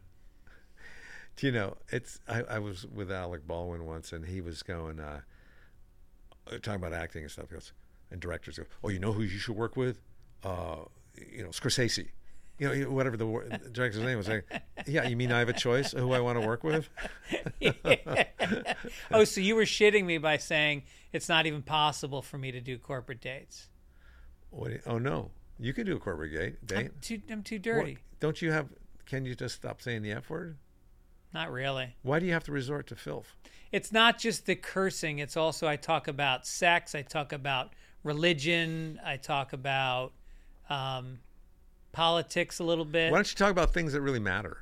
Do you know, it's, I, I was with Alec Baldwin once and he was going, uh, talking about acting and stuff. He goes, and directors go, oh, you know who you should work with? Uh, you know, Scorsese. You know, whatever the wor- the director's name was. Like, yeah, you mean I have a choice of who I want to work with? Oh, so you were shitting me by saying it's not even possible for me to do corporate dates. What do you- oh, no. You can do a corporate gate, date. I'm too, I'm too What- dirty. don't you have, can you just stop saying the F word? Not really. Why do you have to resort to filth? It's not just the cursing. It's also I talk about sex. I talk about religion. I talk about um, politics a little bit. Why don't you talk about things that really matter?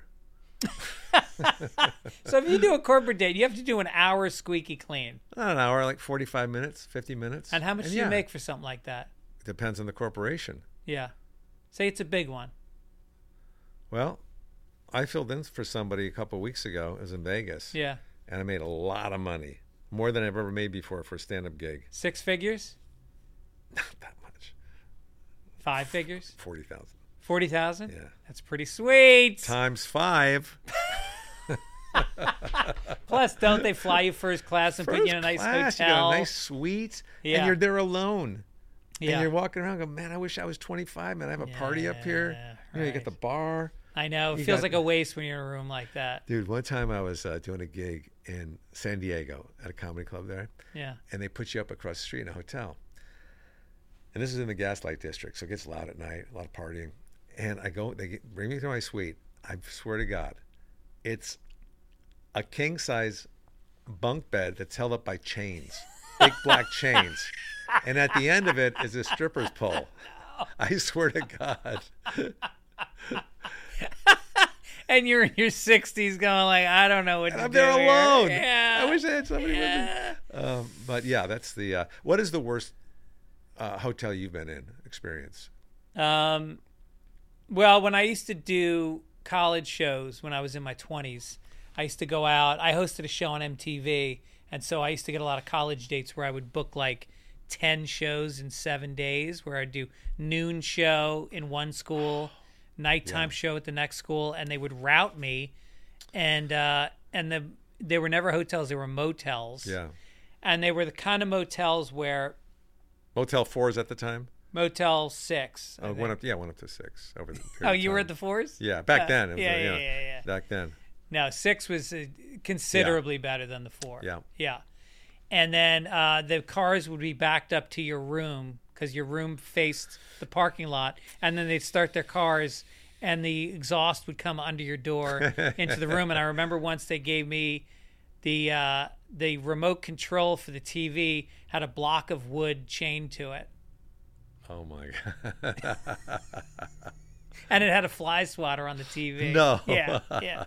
So if you do a corporate date, you have to do an hour squeaky clean. Not an hour, like forty-five minutes, fifty minutes. And how much do yeah, you make for something like that? Depends on the corporation. Yeah. Say it's a big one. Well, I filled in for somebody a couple of weeks ago. It was in Vegas. Yeah. And I made a lot of money. More than I've ever made before for a stand-up gig. Six figures? Not that much. Five figures? forty thousand. forty thousand? Yeah. That's pretty sweet. Times five. Plus, don't they fly you first class and First put you in a nice class, hotel? You got a nice suite, Yeah. and you're there alone. Yeah. And you're walking around going, man, I wish I was twenty-five, man. I have a party up here. Yeah, You know, you right. got the bar. I know. It You feels got- like a waste when you're in a room like that. Dude, one time I was uh, doing a gig in San Diego at a comedy club there, Yeah. and they put you up across the street in a hotel. And this is in the Gaslight District, so it gets loud at night, a lot of partying. And I go, they get, bring me to my suite. I swear to God, it's a king-size bunk bed that's held up by chains, big black chains. And at the end of it is a stripper's pole. I swear to God. And you're in your sixties going like, I don't know what And to I'm do there here. alone. Yeah. I wish I had somebody Yeah. with me. Um, but yeah, that's the. Uh, what is the worst uh, hotel you've been in? Experience? Um, well, when I used to do college shows when I was in my twenties, I used to go out. I hosted a show on M T V, and so I used to get a lot of college dates where I would book like ten shows in seven days, where I'd do noon show in one school, nighttime show at the next school, and they would route me, and uh, and the they were never hotels; they were motels. Yeah. And they were the kind of motels where Motel Fours at the time. Motel Six. I Oh, think. went up. Yeah, went up to six over the. Oh, period of you were time. at the fours? Yeah, back Uh, then. It was, yeah, uh, yeah, you know, yeah, yeah. Back then. No, six was uh, considerably better than the four. Yeah. Yeah. And then uh, the cars would be backed up to your room because your room faced the parking lot. And then they'd start their cars and the exhaust would come under your door into the room. And I remember once they gave me the uh, the remote control for the T V had a block of wood chained to it. Oh my God. And it had a fly swatter on the T V. No. Yeah, yeah.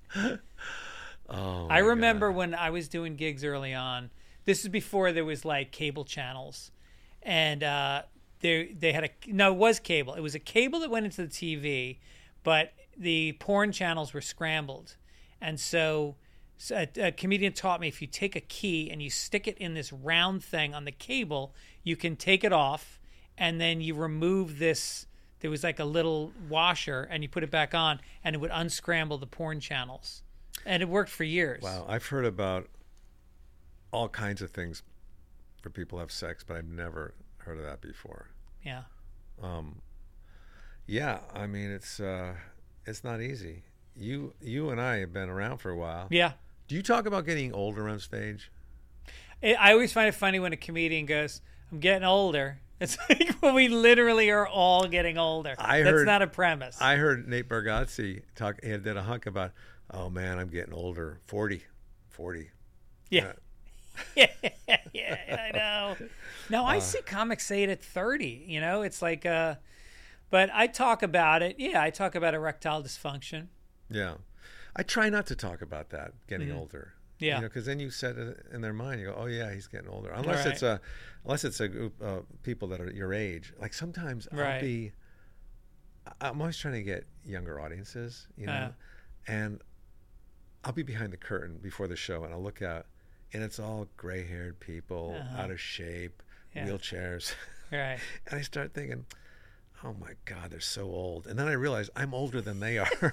Oh. I my remember God. when I was doing gigs early on. This is before there was like cable channels, and uh, they they had a no, it was cable. It was a cable that went into the T V, but the porn channels were scrambled, and so, so a, a comedian taught me if you take a key and you stick it in this round thing on the cable, you can take it off, and then you remove this. There was like a little washer, and you put it back on, and it would unscramble the porn channels. And it worked for years. Wow, I've heard about all kinds of things for people to have sex, but I've never heard of that before. Yeah. Um, yeah, I mean it's uh, it's not easy. You you and I have been around for a while. Yeah. Do you talk about getting older on stage? I I always find it funny when a comedian goes, I'm getting older. It's like, well, we literally are all getting older. I That's heard- not a premise. I heard Nate Bargatze talk. He did a hunk about, oh man, I'm getting older. forty, forty. yeah. yeah. Yeah, I know. No, Uh. I see comics say it at thirty. You know, it's like, uh, but I talk about it. Yeah, I talk about erectile dysfunction. Yeah, I try not to talk about that. Getting older. Yeah. You know, because then you set it in their mind. You go, oh yeah, he's getting older. Unless Right. it's a, unless it's a group of people that are your age. Like sometimes I'll Right. be. I- I'm always trying to get younger audiences. You know, Uh. and I'll be behind the curtain before the show, and I'll look out, and it's all gray-haired people, out of shape, Yeah. wheelchairs. Right. And I start thinking, oh my God, they're so old. And then I realize I'm older than they are.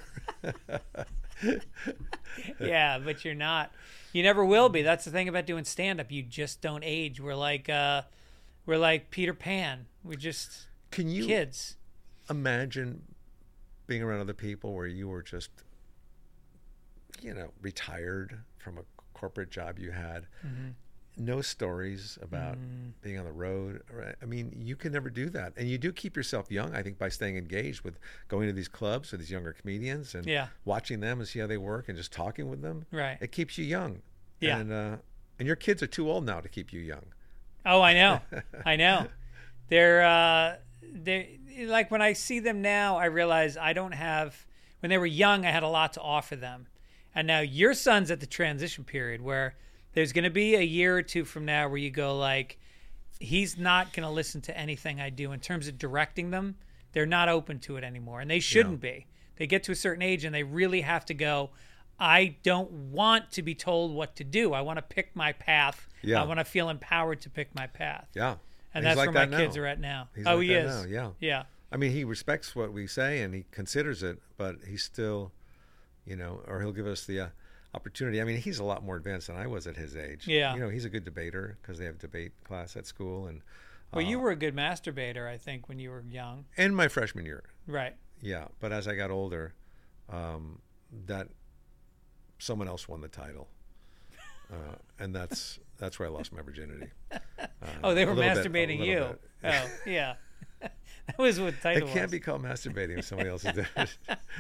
Yeah, but you're not. You never will be. That's the thing about doing stand up. You just don't age. We're like uh we're like Peter Pan. We're just Can you kids. imagine being around other people where you were just, you know, retired from a corporate job you had? No stories about being on the road. Right? I mean, you can never do that. And you do keep yourself young, I think, by staying engaged with going to these clubs with these younger comedians and Yeah. watching them and see how they work and just talking with them. Right. It keeps you young. Yeah. And, uh, and your kids are too old now to keep you young. Oh, I know. I know. They're uh they like when I see them now, I realize I don't have when they were young I had a lot to offer them. And now your son's at the transition period where there's going to be a year or two from now where you go like he's not going to listen to anything I do in terms of directing them. They're not open to it anymore and they shouldn't be. They get to a certain age and they really have to go, I don't want to be told what to do. I want to pick my path. Yeah. I want to feel empowered to pick my path. Yeah. And he's that's like where that my kids now. are at now. He's oh, like he that is. now, yeah. Yeah. I mean, he respects what we say and he considers it, but he's still, you know, or he'll give us the, uh, opportunity. I mean, he's a lot more advanced than I was at his age. Yeah. You know, he's a good debater because they have debate class at school. And Well, uh, you were a good masturbator, I think, when you were young. in my freshman year. Right. Yeah. But as I got older, um, that someone else won the title. Uh, and that's that's where I lost my virginity. Uh, Oh, they a were little bit- a masturbating little you. bit. Oh, yeah. That was what the title It can't was. be called masturbating if somebody else did it.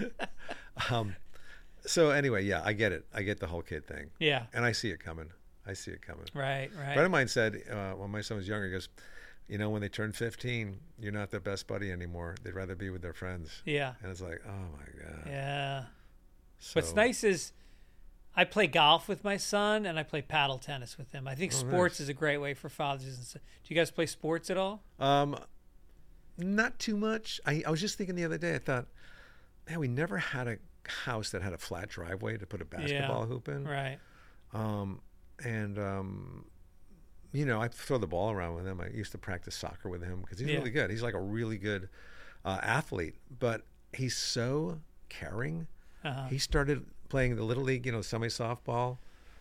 um, so anyway, yeah, I get it. I get the whole kid thing. Yeah. And I see it coming. I see it coming. Right, A right. friend of mine said uh, when my son was younger, he goes, you know, when they turn fifteen, you're not their best buddy anymore. They'd rather be with their friends. Yeah. And it's like, oh my God. Yeah. So, What's nice is I play golf with my son and I play paddle tennis with him. I think Oh, sports nice. is a great way for fathers. And so, do you guys play sports at all? Um, not too much. I, I was just thinking the other day, I thought, man, we never had a house that had a flat driveway to put a basketball hoop in. Right. Um, and, um, you know, I throw the ball around with him. I used to practice soccer with him because he's Yeah. really good. He's like a really good uh, athlete, but he's so caring. Uh-huh. He started playing the little league, you know, semi softball,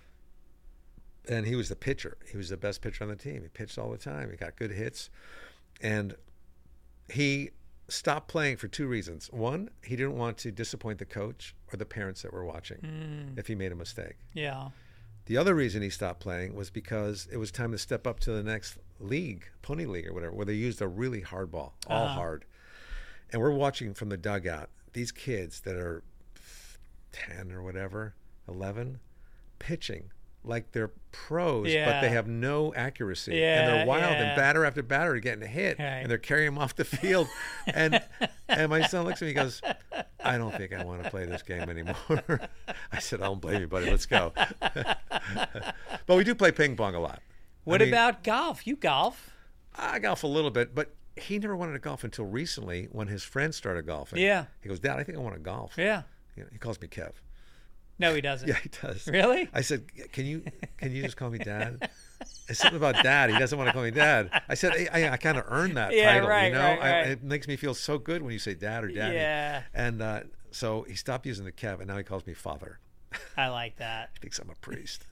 and he was the pitcher. He was the best pitcher on the team. He pitched all the time. He got good hits, and he stopped playing for two reasons. One, he didn't want to disappoint the coach or the parents that were watching Mm, if he made a mistake. yeah. The other reason he stopped playing was because it was time to step up to the next league, Pony League or whatever, where they used a really hard ball, all Uh-huh. hard. And we're watching from the dugout these kids that are ten or whatever, eleven, pitching like they're pros, but Yeah. they have no accuracy. and Yeah, they're wild, yeah. and batter after batter are getting hit, Right. and they're carrying them off the field. and and my son looks at me and goes, I don't think I want to play this game anymore. I said, I don't blame you, buddy. Let's go. But we do play ping pong a lot. What I mean, about golf? You golf? I golf a little bit, but he never wanted to golf until recently when his friends started golfing. Yeah. He goes, Dad, I think I want to golf. Yeah. You know, he calls me Kev. No, he doesn't. Yeah, he does. Really? I said, can you can you just call me Dad? It's something about Dad. He doesn't want to call me Dad. I said, I, I kind of earned that Yeah, title, right, you know? right, I, right. it makes me feel so good when you say Dad or Daddy. Yeah. And uh, so he stopped using the Kev, and now he calls me Father. I like that. He thinks I'm a priest.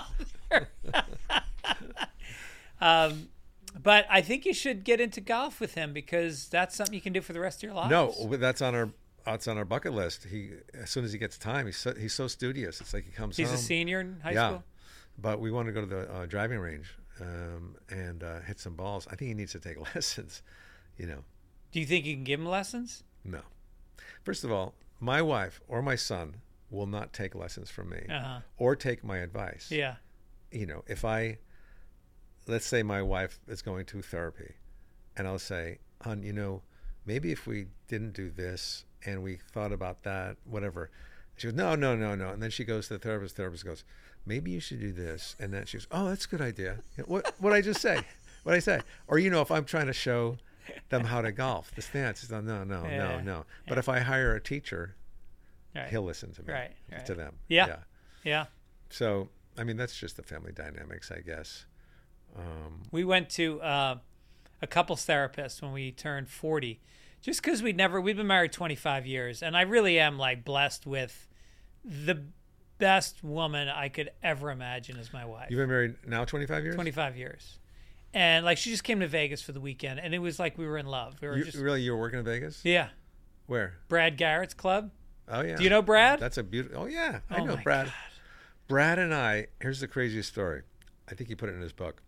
Um, but I think you should get into golf with him because that's something you can do for the rest of your life. No, that's on our that's on our bucket list. He as soon as he gets time, he's so, he's so studious. It's like he comes He's home. a senior in high yeah, school? but we want to go to the uh, driving range um, and uh, hit some balls. I think he needs to take lessons. You know, Do you think you can give him lessons? no. First of all, my wife or my son will not take lessons from me Uh-huh. or take my advice. Yeah. You know, if I, let's say my wife is going to therapy, and I'll say, hon, you know, maybe if we didn't do this and we thought about that, whatever. She goes, no, no, no, no. And then she goes to the therapist. The therapist goes, maybe you should do this. And then she goes, oh, that's a good idea. You know, what what I just say? What I say? Or, you know, if I'm trying to show them how to golf, the stance is no, no, no, Yeah, no, no. But if I hire a teacher, Right. he'll listen to me, Right, right. to them. Yeah. yeah. Yeah. So, I mean, that's just the family dynamics, I guess. Um, We went to uh, a couples therapist when we turned forty, just because we'd never, we'd been married twenty-five years. And I really am like blessed with the best woman I could ever imagine as my wife. You've been married now twenty-five years? twenty-five years. And like she just came to Vegas for the weekend and it was like we were in love. We were You, just, really, you were working in Vegas? yeah. Where? Brad Garrett's club. Oh, yeah. Do you know Brad? That's a beautiful. Oh, yeah. I Oh, know my Brad. God. Brad and I, here's the craziest story. I think he put it in his book.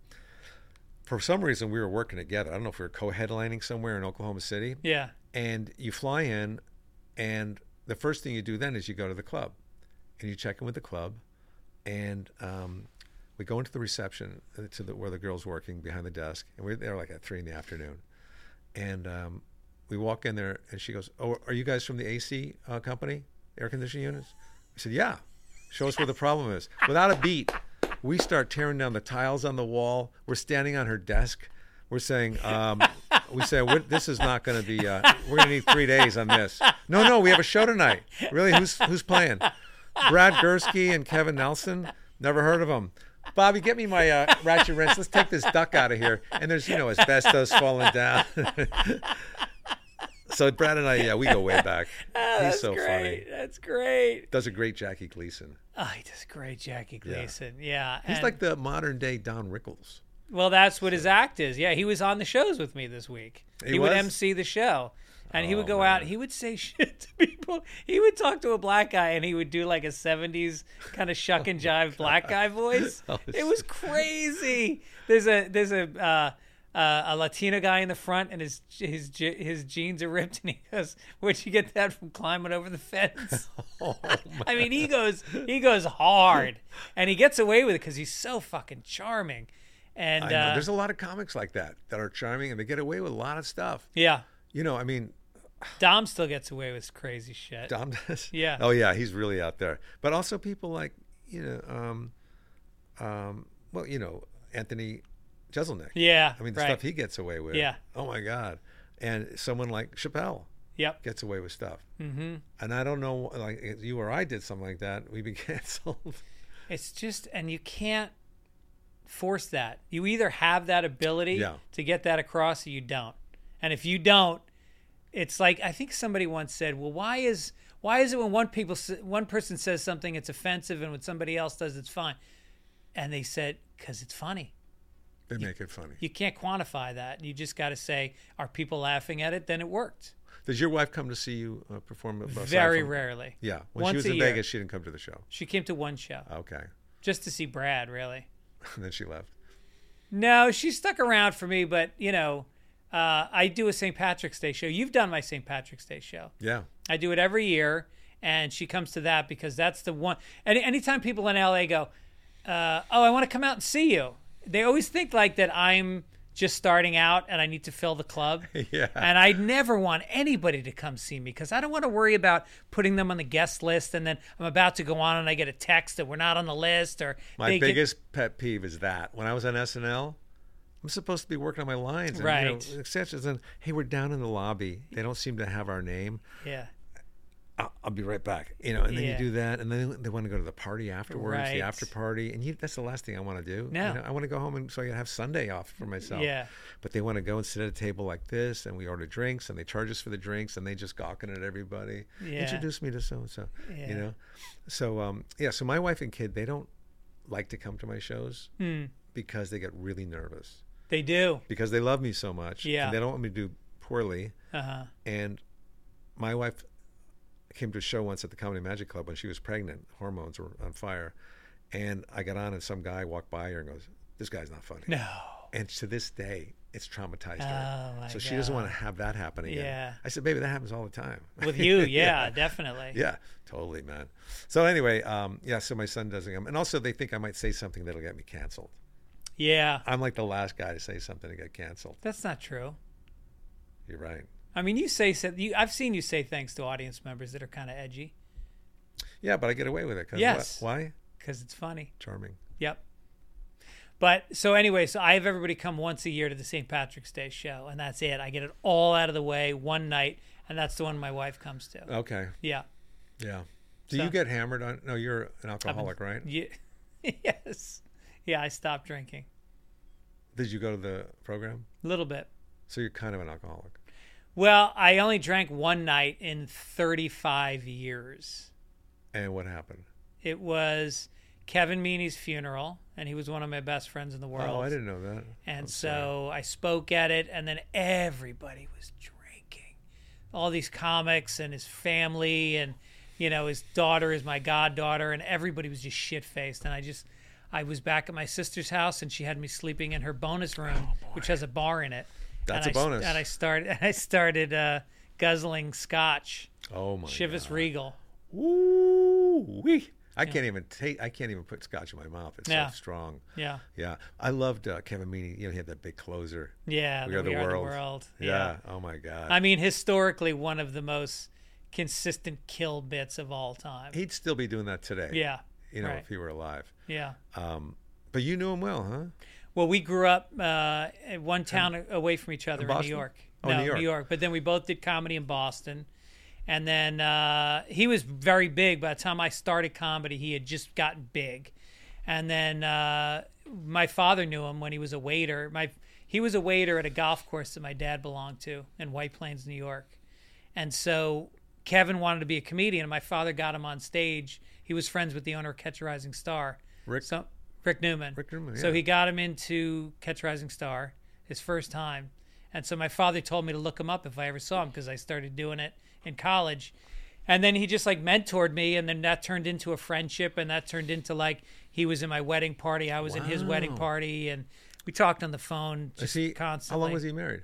For some reason, we were working together. I don't know if we were co-headlining somewhere in Oklahoma City. Yeah. And you fly in, and the first thing you do then is you go to the club. And you check in with the club. And um, we go into the reception to the, where the girl's working behind the desk. And we're there like at three in the afternoon. And um, we walk in there, and she goes, oh, are you guys from the A C uh, company, air conditioning units? I said, yeah. Show us where the problem is. Without a beat, we start tearing down the tiles on the wall. We're standing on her desk. We're saying, um, we say, we're, this is not going to be, uh, we're going to need three days on this. No, no, we have a show tonight. Really? Who's who's playing? Brad Gursky and Kevin Nelson? Never heard of them. Bobby, get me my uh, ratchet wrench. Let's take this duck out of here. And there's, you know, asbestos falling down. So Brad and I, yeah, we go way back. Oh, He's that's so great. funny. That's great. Does a great Jackie Gleason. Oh, he does great Jackie Yeah. Gleason. Yeah. He's and- like the modern day Don Rickles. Well, that's what his act is. Yeah, he was on the shows with me this week. He He, would was? M C the show. And he would Oh, go out, man. he would say shit to people. He would talk to a black guy and he would do like a seventies kind of shuck and jive black guy voice. Oh, It was crazy. There's a there's a uh, uh, a Latino guy in the front and his his je- his jeans are ripped and he goes, "Where'd you get that from climbing over the fence?" Oh, I mean, he goes he goes hard and he gets away with it because he's so fucking charming. And I know. uh, There's a lot of comics like that that are charming and they get away with a lot of stuff. yeah. You know, I mean, Dom still gets away with crazy shit. Dom does. Yeah. Oh yeah, he's really out there. But also people like, you know, um, um, well, you know, Anthony Jeselnik. Yeah. I mean, the right. stuff he gets away with. Yeah. Oh my God. And someone like Chappelle Yep. gets away with stuff. Mm-hmm. And I don't know, like if you or I did something like that, we'd be canceled. It's just, and you can't force that. You either have that ability Yeah. to get that across or you don't. And if you don't, it's like, I think somebody once said, well, why is why is it when one people s- one person says something it's offensive and when somebody else does it's fine? And they said, because it's funny. They make it funny. You can't quantify that. You just got to say, are people laughing at it? Then it worked. Does your wife come to see you uh, perform? aside Very from- rarely. Yeah. When Once she was a in year. Vegas, she didn't come to the show. She came to one show Okay. just to see Brad, really. And then she left. No, she stuck around for me, but, you know, uh, I do a Saint Patrick's Day show. You've done my Saint Patrick's Day show. Yeah. I do it every year, and she comes to that because that's the one. Any anytime people in L A go, uh, oh, I want to come out and see you, they always think like that I'm just starting out and I need to fill the club. Yeah. And I never want anybody to come see me because I don't want to worry about putting them on the guest list and then I'm about to go on and I get a text that we're not on the list or My they get- biggest pet peeve is that when I was on S N L, I'm supposed to be working on my lines. And, Right. You know, exceptions. And hey, we're down in the lobby. They don't seem to have our name. yeah. I'll, I'll be right back. You know, and then Yeah. you do that, and then they want to go to the party afterwards, Right. the after party, and you, that's the last thing I want to do. No. You know, I want to go home and so I can have Sunday off for myself. Yeah. But they want to go and sit at a table like this, and we order drinks, and they charge us for the drinks, and they just gawking at everybody. Yeah. Introduce me to so and so. Yeah. You know, so um, yeah. So my wife and kid, they don't like to come to my shows Hmm. because they get really nervous They do. because they love me so much. Yeah. And they don't want me to do poorly. Uh-huh. And my wife came to a show once at the Comedy Magic Club when she was pregnant. Hormones were on fire. And I got on and some guy walked by her and goes, this guy's not funny. No. And to this day, it's traumatized her. Oh, my so she doesn't God. want to have that happen again. Yeah. I said, baby, that happens all the time. With you, yeah, definitely. Yeah, totally, man. So anyway, um, yeah, so my son doesn't come. And also they think I might say something that'll get me canceled. Yeah. I'm like the last guy to say something to get canceled. That's not true. You're right. I mean, you say so, you, I've seen you say things to audience members that are kind of edgy Yeah, but I get away with it. 'Cause Yes. what? Why? because it's funny. Charming. Yep. But so anyway, so I have everybody come once a year to the Saint Patrick's Day show, and that's it. I get it all out of the way one night, and that's the one my wife comes to. Okay. Yeah. Yeah. Do So- you get hammered on? No, you're an alcoholic, right? Yeah. Yes. Yeah, I stopped drinking Did you go to the program? a little bit. So you're kind of an alcoholic. Well, I only drank one night in thirty-five years. And what happened? It was Kevin Meaney's funeral, and he was one of my best friends in the world. Oh, I didn't know that. And I'm so I spoke at it, and then everybody was drinking. All these comics and his family, and you know, his daughter is my goddaughter, and everybody was just shit faced. And I just, I was back at my sister's house, and she had me sleeping in her bonus room, which has a bar in it. That's and a I- bonus. And I started, I started uh, guzzling scotch, Oh my Chivas God. Regal. Ooh wee! I can't even take. I can't even put scotch in my mouth. It's Yeah. so strong. Yeah, Yeah, I loved uh, Kevin Meaney. You know, he had that big closer. yeah. We the Are the We Are World. the World. Yeah. Oh my God. I mean, historically, one of the most consistent kill bits of all time. He'd still be doing that today. Yeah. You know, right. if he were alive. Yeah. Um, but you knew him well, huh? Well, we grew up uh, in one town away from each other in, New Boston? York. Oh, no, New York. But then we both did comedy in Boston. And then uh, he was very big. By the time I started comedy, he had just gotten big. And then uh, my father knew him when he was a waiter. My He was a waiter at a golf course that my dad belonged to in White Plains, New York. And so Kevin wanted to be a comedian, and my father got him on stage. He was friends with the owner of Catch a Rising Star. Rick? So, Rick Newman. Rick Newman, So yeah. he got him into Catch a Rising Star his first time. And so my father told me to look him up if I ever saw him because I started doing it in college. And then he just like mentored me, and then that turned into a friendship, and that turned into like he was in my wedding party, I was in his wedding Wow. party, and we talked on the phone Is just he, constantly. how long was he married?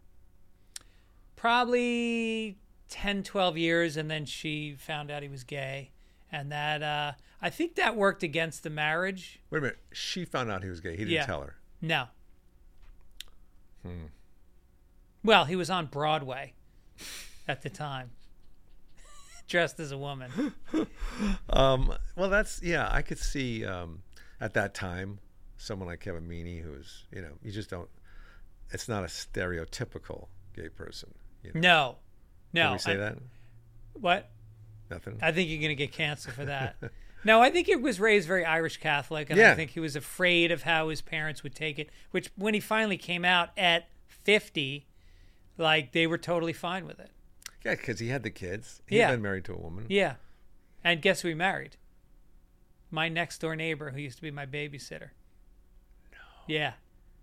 Probably ten, twelve years, and then she found out he was gay. And that, uh, I think that worked against the marriage. Wait a minute. She found out he was gay. He didn't Yeah. tell her. No. Hmm. Well, he was on Broadway at the time, dressed as a woman. Um, well, that's, yeah, I could see um, at that time someone like Kevin Meaney who's, you know, you just don't, it's not a stereotypical gay person. You know? No. No. Can we say I- that? What? Nothing? I think you're going to get canceled for that. No, I think he was raised very Irish Catholic, and Yeah. I think he was afraid of how his parents would take it, which when he finally came out at fifty, like, they were totally fine with it. Yeah, because he had the kids. He'd Yeah. been married to a woman. Yeah. And guess who he married? My next door neighbor who used to be my babysitter. No. Yeah.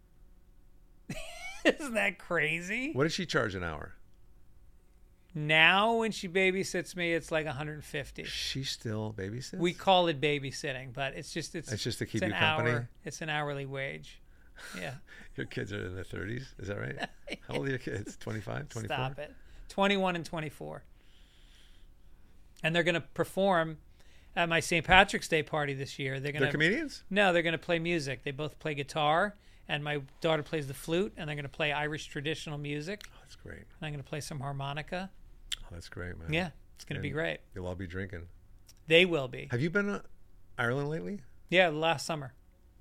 Isn't that crazy? What did she charge an hour? Now when she babysits me, it's like one hundred fifty. She still babysits? We call it babysitting, but it's just it's It's just to keep it's you an company? hour. It's an hourly wage. Yeah. Your kids are in their thirties? Is that right? How old are your kids? twenty-five, twenty-four? Stop it. twenty-one and twenty-four. And they're going to perform at my Saint Patrick's Day party this year. They're going They're to comedians? No, they're going to play music. They both play guitar, and my daughter plays the flute, and they're going to play Irish traditional music. Oh, that's great. And I'm going to play some harmonica. Oh, that's great, man. Yeah, it's going to be And great. You'll all be drinking. They will be. Have you been to Ireland lately? Yeah, last summer.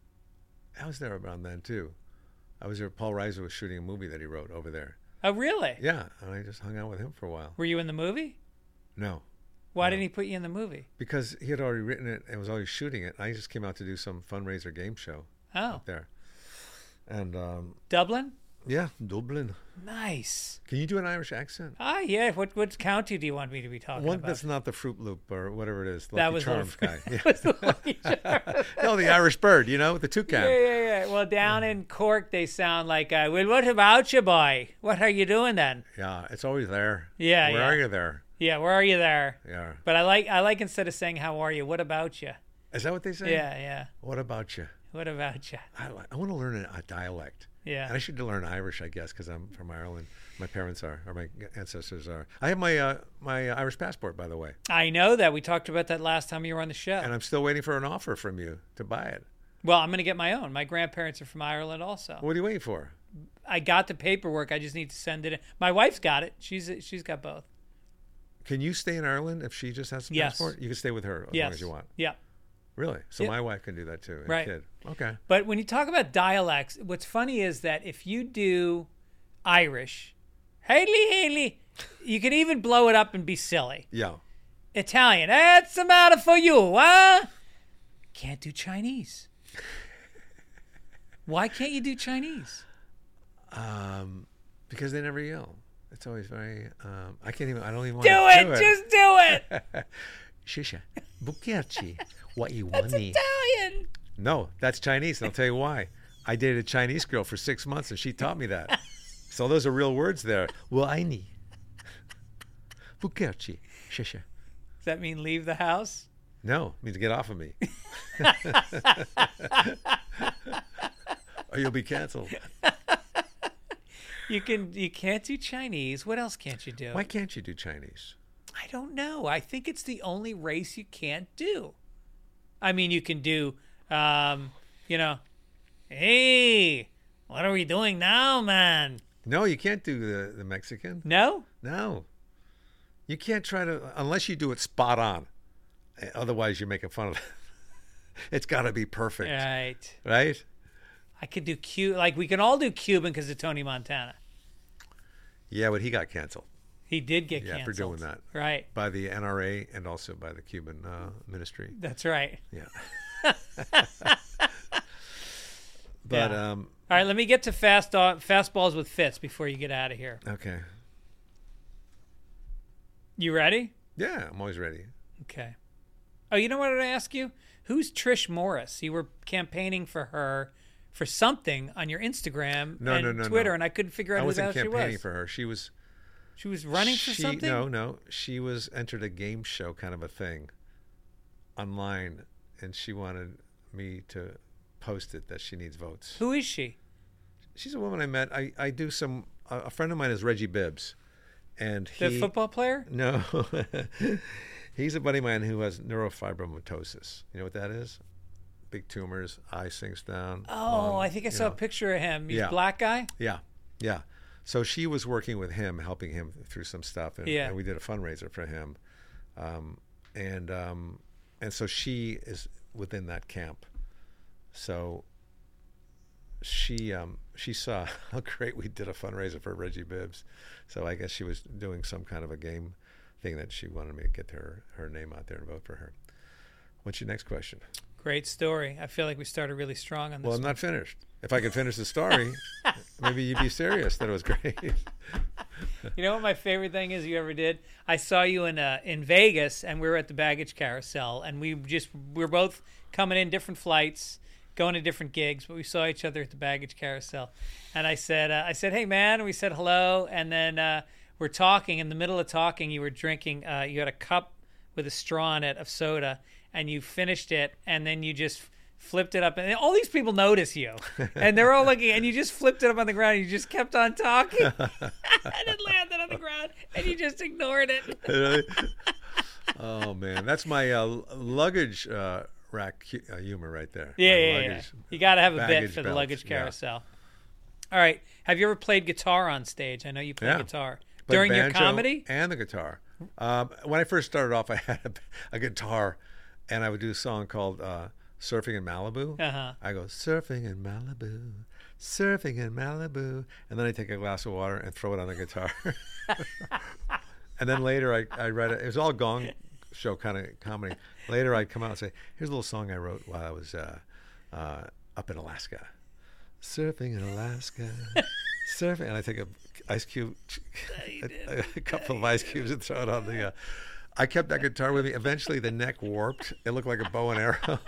I was there around then, too. I was there. Paul Reiser was shooting a movie that he wrote over there. Oh, really? Yeah, and I just hung out with him for a while. Were you in the movie? No, Why No. didn't he put you in the movie? because he had already written it and was already shooting it. I just came out to do some fundraiser game show Oh, up there. And, um, Dublin? yeah, Dublin. Nice. Can you do an Irish accent? Ah, yeah. What what county do you want me to be talking One about? that's not the Fruit Loop or whatever it is. Lucky That was Charms the- guy. Yeah. was the Lucky Charms. No, the Irish bird, you know, the toucan. Yeah, yeah, yeah. Well, down in Cork, they sound like, uh, well, what about you, boy? What are you doing then? Yeah, it's always there. Yeah, Where yeah. are you there? Yeah, where are you there? Yeah. But I like, I like instead of saying, how are you, what about you? Is that what they say? Yeah, yeah. What about you? What about you? I, li- I want to learn a, a dialect. Yeah. And I should learn Irish, I guess, because I'm from Ireland. My parents are, or my ancestors are. I have my uh, my Irish passport, by the way, I know that. We talked about that last time you were on the show. and I'm still waiting for an offer from you to buy it. Well, I'm going to get my own. My grandparents are from Ireland also. What are you waiting for? I got the paperwork. I just need to send it in. My wife's got it. She's she's got both. Can you stay in Ireland if she just has a Yes. passport? You can stay with her as Yes. long as you want. Yeah. Really? So Yep. my wife can do that too. And Right. Kid. Okay. But when you talk about dialects, what's funny is that if you do Irish, Haley, Haley, you can even blow it up and be silly. Yeah. Italian, what's the matter for you, huh? Can't do Chinese. Why can't you do Chinese? Um, because they never yell. It's always very. Um, I can't even. I don't even want Do to it, do it. just do it. Shisha. Bukiarchi. What you That's want? Italian. No, that's Chinese, and I'll tell you why. I dated a Chinese girl for six months, and she taught me that. So those are real words there. Waini. Bukiarchi. Shisha. Does that mean leave the house? No, it means get off of me. Or you'll be canceled. You can. You can't do Chinese. What else can't you do? Why can't you do Chinese? I don't know. I think it's the only race you can't do. I mean, you can do, um, you know, hey, what are we doing now, man? No, you can't do the, the Mexican. No? No. You can't try to, unless you do it spot on. Eh, Otherwise, you're making fun of it. It's got to be perfect. Right. Right? I could do Cuban. Like, we can all do Cuban because of Tony Montana. Yeah, but he got canceled. He did get Yeah, for canceled. doing that. Right. By the N R A and also by the Cuban uh, ministry. That's right. Yeah. But, Yeah. um, All right, let me get to fast uh, fastballs with Fitz before you get out of here. okay. You ready? Yeah, I'm always ready. Okay. Oh, you know what did I ask you? Who's Trish Morris? You were campaigning for her for something on your Instagram No, and no, no, Twitter, no. and I couldn't figure out I who wasn't the hell she campaigning was. for her. She was She was running for she, something? No, no. She was entered a game show kind of a thing online, and she wanted me to post it that she needs votes. Who is she? She's a woman I met. I, I do some. A a friend of mine is Reggie Bibbs, and The he football player? no, he's a buddy of mine who has neurofibromatosis. You know what that is? Big tumors, eye sinks down. Oh, lung, I think I you saw know. a picture of him. He's Yeah. a black guy? Yeah, yeah. So she was working with him, helping him through some stuff, and, Yeah. and we did a fundraiser for him, um, and um, and so she is within that camp. So she um, she saw how great we did a fundraiser for Reggie Bibbs, so I guess she was doing some kind of a game thing that she wanted me to get her her name out there and vote for her. What's your next question? Great story. I feel like we started really strong on this. Well, I'm not finished. If I could finish the story, maybe you'd be serious that it was great. You know what my favorite thing is you ever did? I saw you in uh, in Vegas, and we were at the baggage carousel, and we just we were both coming in different flights, going to different gigs, but we saw each other at the baggage carousel, and I said uh, I said, "Hey man," and we said hello, and then uh, we're talking. In the middle of talking, you were drinking. Uh, you had a cup with a straw in it of soda, and you finished it, and then you just flipped it up, and all these people notice you, and they're all looking, and you just flipped it up on the ground, and you just kept on talking, and it landed on the ground, and you just ignored it. Oh man, that's my uh, luggage uh, rack hu- uh, humor right there. Yeah, My yeah, yeah. luggage You got to have a bit baggage for the belt, luggage yeah. carousel. All right, have you ever played guitar on stage? I know you play Yeah. guitar Played during your banjo comedy. and the guitar. Um, when I first started off, I had a, a guitar, and I would do a song called uh, "Surfing in Malibu." Uh-huh. I go surfing in Malibu, surfing in Malibu, and then I take a glass of water and throw it on the guitar. And then later, I I write it. It was all gong show kind of comedy. Later, I'd come out and say, "Here's a little song I wrote while I was uh, uh, up in Alaska, surfing in Alaska." Surfing, and I take a ice cube, a, a couple of ice cubes, and throw it on the. Uh, I kept that guitar with me. Eventually, the neck warped. It looked like a bow and arrow.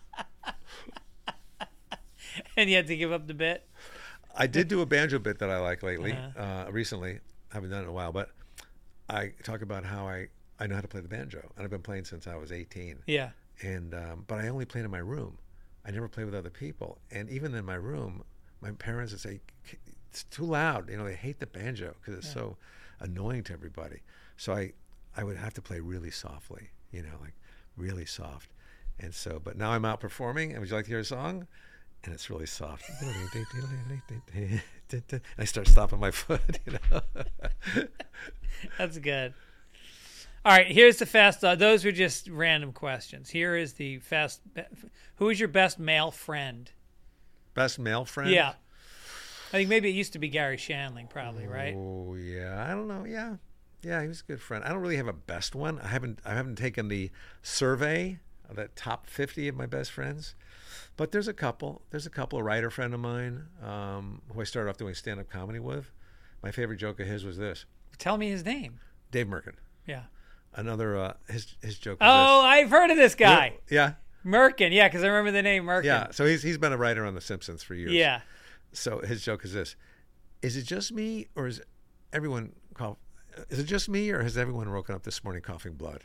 And you had to give up the bit. I did do a banjo bit that I like lately, Uh-huh. uh, recently. I haven't done it in a while, but I talk about how I, I know how to play the banjo, and I've been playing since I was eighteen. Yeah. And um, but I only played in my room. I never played with other people, and even in my room, my parents would say, "It's too loud." You know, they hate the banjo because it's Yeah. so annoying to everybody. So I, I would have to play really softly. You know, like really soft. And so, but now I'm out performing. And would you like to hear a song? And it's really soft. And I start stomping my foot. You know. That's good. All right, here's the fast. Uh, those were just random questions. Here is the fast. Who is your best male friend? Best male friend? Yeah. I think maybe it used to be Gary Shandling, probably, right? Oh yeah, I don't know. Yeah, yeah, he was a good friend. I don't really have a best one. I haven't I haven't taken the survey of the top fifty of my best friends, but there's a couple. There's a couple. A writer friend of mine um, who I started off doing stand-up comedy with. My favorite joke of his was this: Tell me his name. Dave Merkin. Yeah. Another uh, his his joke. Was Oh, this. I've heard of this guy. Yeah. Merkin. Yeah, because I remember the name Merkin. Yeah. So he's he's been a writer on The Simpsons for years. Yeah. So his joke is this: is it just me, or is everyone cough? Is it just me, or has everyone woken up this morning coughing blood?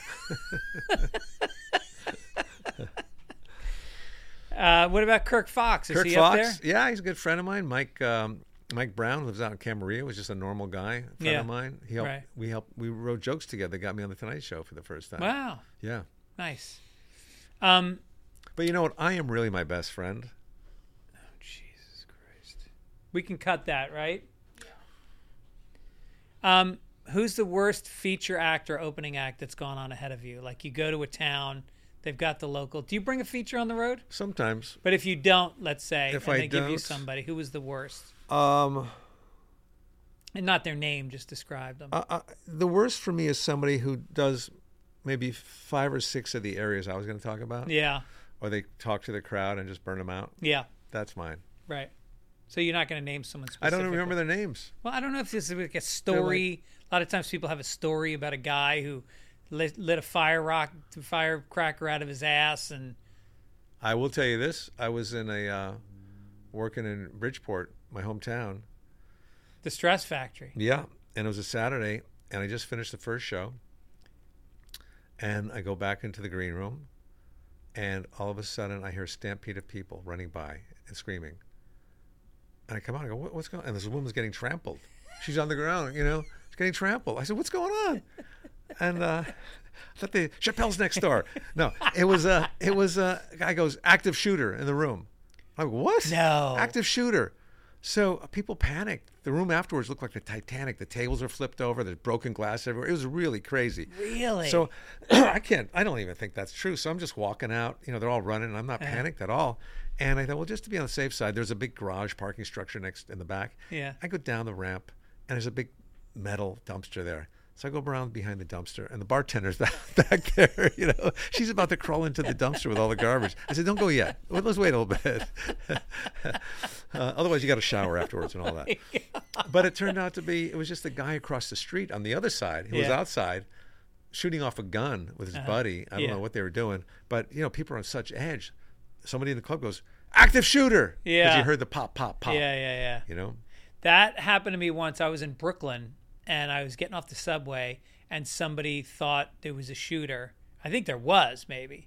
Uh, what about Kirk Fox? Is Kirk he Fox, up there? yeah, he's a good friend of mine. Mike um, Mike Brown lives out in Camarillo. Was just a normal guy, friend Yeah. of mine. He helped. Right. We helped. We wrote jokes together. Got me on the Tonight Show for the first time. Wow. Yeah. Nice. Um, But you know what? I am really my best friend. Jesus Christ. We can cut that, right? Um, who's the worst feature act or opening act that's gone on ahead of you? Like you go to a town, they've got the local. Do you bring a feature on the road? Sometimes. But if you don't, let's say, If and I they give you don't- somebody, who was the worst? Um, And not their name, just describe them. uh, uh, the worst for me is somebody who does maybe five or six of the areas I was going to talk about. yeah. Or they talk to the crowd and just burn them out. Yeah. That's mine. Right. So you're not going to name someone I specifically? don't even remember their names. Well, I don't know if this is like a story. A lot of times people have a story about a guy who lit, lit a fire rock, firecracker out of his ass, and I will tell you this: I was in a uh, working in Bridgeport, my hometown. the Stress Factory. Yeah, and it was a Saturday, and I just finished the first show, and I go back into the green room, and all of a sudden I hear a stampede of people running by and screaming. And I come out and I go, what, what's going on? And this woman's getting trampled. She's on the ground, you know, she's getting trampled. I said, what's going on? And uh, I thought the Chappelle's next door. No, it was a, it was a guy goes, active shooter in the room. I'm like, what? No. Active shooter. So uh, people panicked. The room afterwards looked like the Titanic. The tables are flipped over. There's broken glass everywhere. It was really crazy. Really? So I can't, I don't even think that's true. So I'm just walking out. You know, they're all running, and I'm not Uh-huh. panicked at all. And I thought, well, just to be on the safe side, there's a big garage parking structure next in the back. Yeah. I go down the ramp, and there's a big metal dumpster there. So I go around behind the dumpster, and the bartender's back, back there. You know, she's about to crawl into the dumpster with all the garbage. I said, don't go yet. Well, let's wait a little bit. uh, otherwise, you got to shower afterwards and all that. But it turned out to be, it was just the guy across the street on the other side. He was Yeah. outside shooting off a gun with his Uh-huh. buddy. I don't Yeah. know what they were doing. But, you know, people are on such edge. Somebody in the club goes, active shooter. Because Yeah. you heard the pop, pop, pop. Yeah, yeah, yeah. You know? That happened to me once. I was in Brooklyn, and I was getting off the subway, and somebody thought there was a shooter. I think there was, maybe.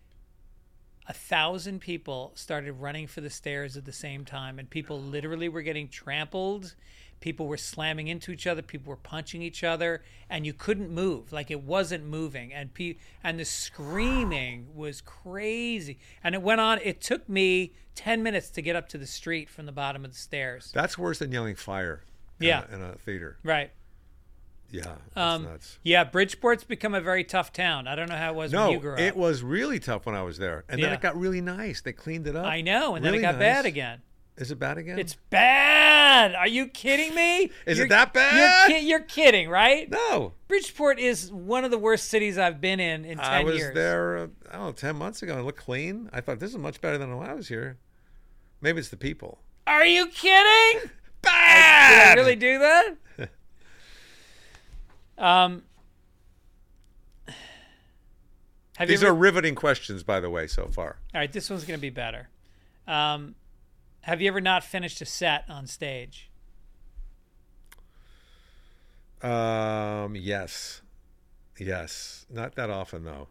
A thousand people started running for the stairs at the same time, and people literally were getting trampled. People were slamming into each other. People were punching each other, and you couldn't move. Like, it wasn't moving. And pe- and the screaming was crazy. And it went on. It took me ten minutes to get up to the street from the bottom of the stairs. That's worse than yelling fire in, Yeah. a, in a theater. Right. Yeah, that's Um, nuts. Yeah, Bridgeport's become a very tough town. I don't know how it was when you No, grew up. it was really tough when I was there. And then Yeah. it got really nice. They cleaned it up. I know, and then Really it got nice. bad again. Is it bad again? It's bad. Are you kidding me? Is You're- it that bad? You're, ki- you're kidding, right? No. Bridgeport is one of the worst cities I've been in in ten I was years. there, uh, I don't know, ten months ago, and it looked clean. I thought, this is much better than when I was here. Maybe it's the people. Are you kidding? Did Bad! I really do that? um, have These you are ever, riveting questions, by the way, so far. all right, this one's going to be better. Um, have you ever not finished a set on stage? Um, yes. Yes. Not that often, though.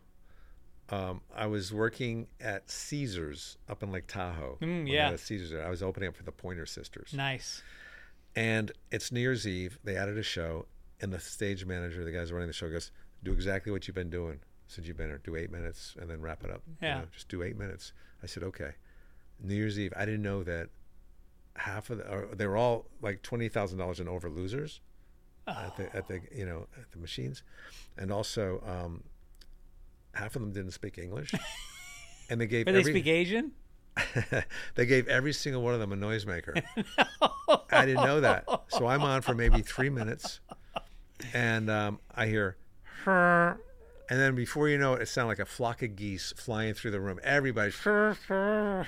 Um, I was working at Caesars up in Lake Tahoe. Mm, When they yeah. had a Caesars there. I was opening up for the Pointer Sisters. Nice. And it's New Year's Eve. They added a show, and the stage manager, the guys running the show, goes, do exactly what you've been doing since you've been here. Do eight minutes and then wrap it up. You Yeah. know, just do eight minutes. I said, okay. New Year's Eve, I didn't know that half of the, or they were all like twenty thousand dollars and over losers at the, at the, you know, at the machines. And also, um, half of them didn't speak English. And they gave Or they every, speak Asian? they gave every single one of them a noisemaker. I didn't know that. So I'm on for maybe three minutes, and um, I hear, and then before you know it, it sounded like a flock of geese flying through the room. Everybody's, Oh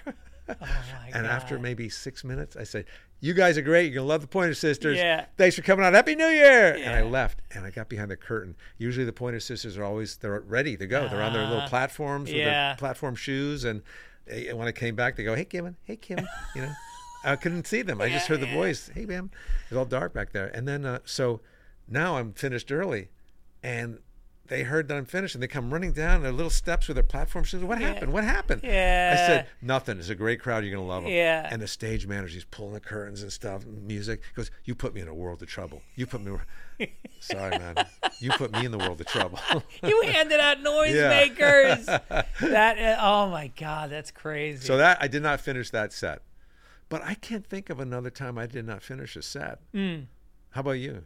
my and God. after maybe six minutes, I said, "You guys are great. You're gonna love the Pointer Sisters. Yeah. Thanks for coming on. Happy New Year!" And I Yeah. left, and I got behind the curtain. Usually, the Pointer Sisters are always they're ready to go. They're on their little Uh, platforms with yeah. their platform shoes, and eh, when I came back, they go, "Hey, Kevin. Hey, Kim." You know, I couldn't see them. I just heard the voice. Hey, ma'am. It was all dark back there. And then, uh, so now I'm finished early, and they heard that I'm finished, and they come running down their little steps with their platform shoes. What happened? What happened? Yeah. I said, nothing. It's a great crowd. You're going to love them. Yeah. And the stage manager, he's pulling the curtains and stuff, and music. He goes, you put me in a world of trouble. You put me, sorry, man. You put me in the world of trouble. You handed out noisemakers. That uh, oh my God, that's crazy. So that, I did not finish that set. But I can't think of another time I did not finish a set. Mm. How about you?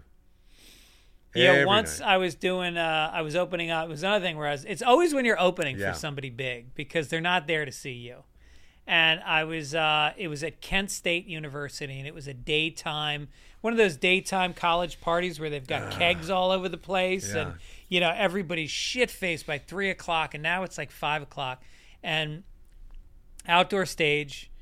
Yeah, Every once night. I was doing, uh, I was opening up. It was another thing where I was. It's always when you're opening Yeah. for somebody big because they're not there to see you. And I was, uh, it was at Kent State University, and it was a daytime, one of those daytime college parties where they've got kegs all over the place, Yeah. and you know everybody's shit faced by three o'clock, and now it's like five o'clock, and outdoor stage.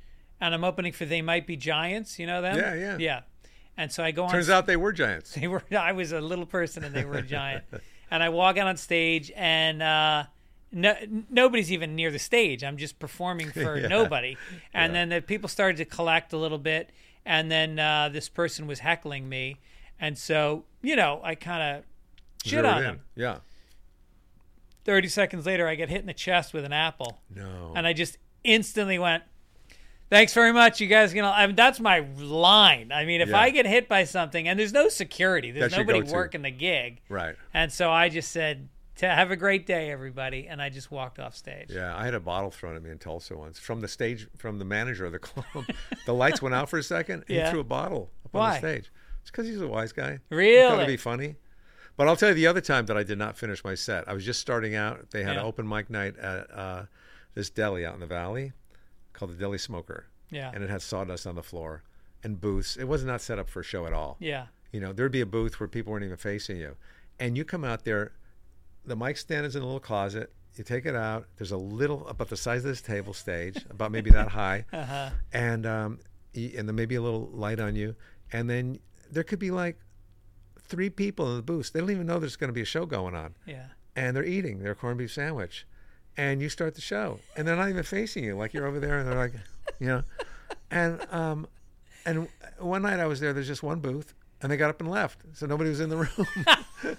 and I'm opening for They Might Be Giants. You know them? Yeah, yeah. Yeah. And so I go on. Turns out they were giants. They were. I was a little person, and they were a giant. And I walk out on stage, and uh, no, nobody's even near the stage. I'm just performing for Yeah. nobody. And Yeah. then the people started to collect a little bit, and then uh, this person was heckling me, and so you know I kind of shit Zeroed on in. him. Yeah. Thirty seconds later, I get hit in the chest with an apple, No. and I just instantly went, "Thanks very much, you guys." You know, I mean, that's my line. I mean, if Yeah. I get hit by something, and there's no security, there's That's your nobody go-to. working the gig, Right. and so I just said, "To have a great day, everybody," and I just walked off stage. Yeah, I had a bottle thrown at me in Tulsa once from the stage, from the manager of the club. The lights went out for a second. And Yeah. He threw a bottle up Why? on the stage. It's because he's a wise guy. He thought Really? it'd be funny. But I'll tell you the other time that I did not finish my set. I was just starting out. They had Yeah. an open mic night at uh, this deli out in the valley called the Deli Smoker. Yeah. And it had sawdust on the floor and booths. It was not set up for a show at all. Yeah. You know, there'd be a booth where people weren't even facing you. And you come out there, the mic stand is in a little closet. You take it out. There's a little, about the size of this table stage, about maybe that high. Uh-huh. And, um, y- and then maybe a little light on you. And then there could be like three people in the booth. They don't even know there's going to be a show going on. Yeah. And they're eating their corned beef sandwich. And you start the show. And they're not even facing you. Like you're over there and they're like, you know. And um, and one night I was there, there's just one booth. And they got up and left. So nobody was in the room.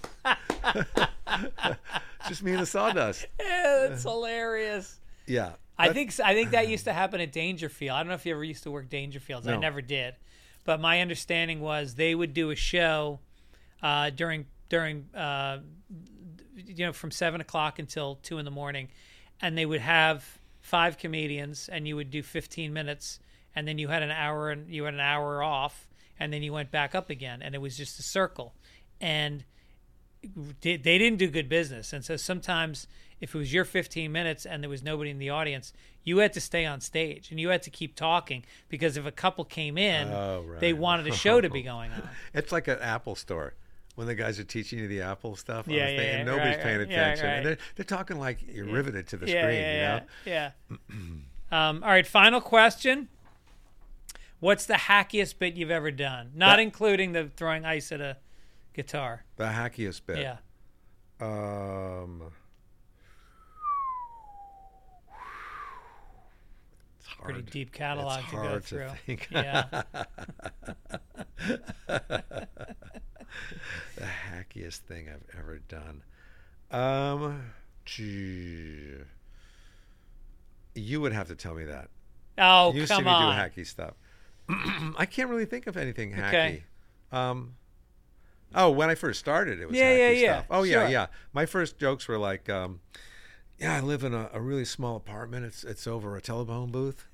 Just me and the sawdust. Yeah, that's hilarious. Yeah. I That- think I think that used to happen at Dangerfield. I don't know if you ever used to work Dangerfields. I No. never did, but my understanding was they would do a show uh, during during uh, you know from seven o'clock until two in the morning, and they would have five comedians, and you would do fifteen minutes, and then you had an hour and you had an hour off, and then you went back up again, and it was just a circle, and they they didn't do good business. And so sometimes if it was your fifteen minutes and there was nobody in the audience, you had to stay on stage and you had to keep talking, because if a couple came in, Oh, right. they wanted a show to be going on. It's like an Apple store when the guys are teaching you the Apple stuff. on Yeah, the thing, yeah, and yeah, nobody's right, paying right. Yeah, attention. right. And they're, they're talking like you're riveted to the yeah, screen, yeah, you know? yeah, yeah. um, all right, final question. What's the hackiest bit you've ever done? Not That- including the throwing ice at a guitar. The hackiest bit. Yeah. Um, it's hard. Pretty deep catalog It's to go hard through. think. Yeah. The hackiest thing I've ever done. Um, gee, you would have to tell me that. Oh, You come see me on. do hacky stuff. I can't really think of anything hacky. Okay. Um, oh, when I first started, it was Yeah, hacky yeah, yeah. stuff. Oh, yeah, Sure. yeah. My first jokes were like, um, yeah, I live in a, a really small apartment. It's it's over a telephone booth.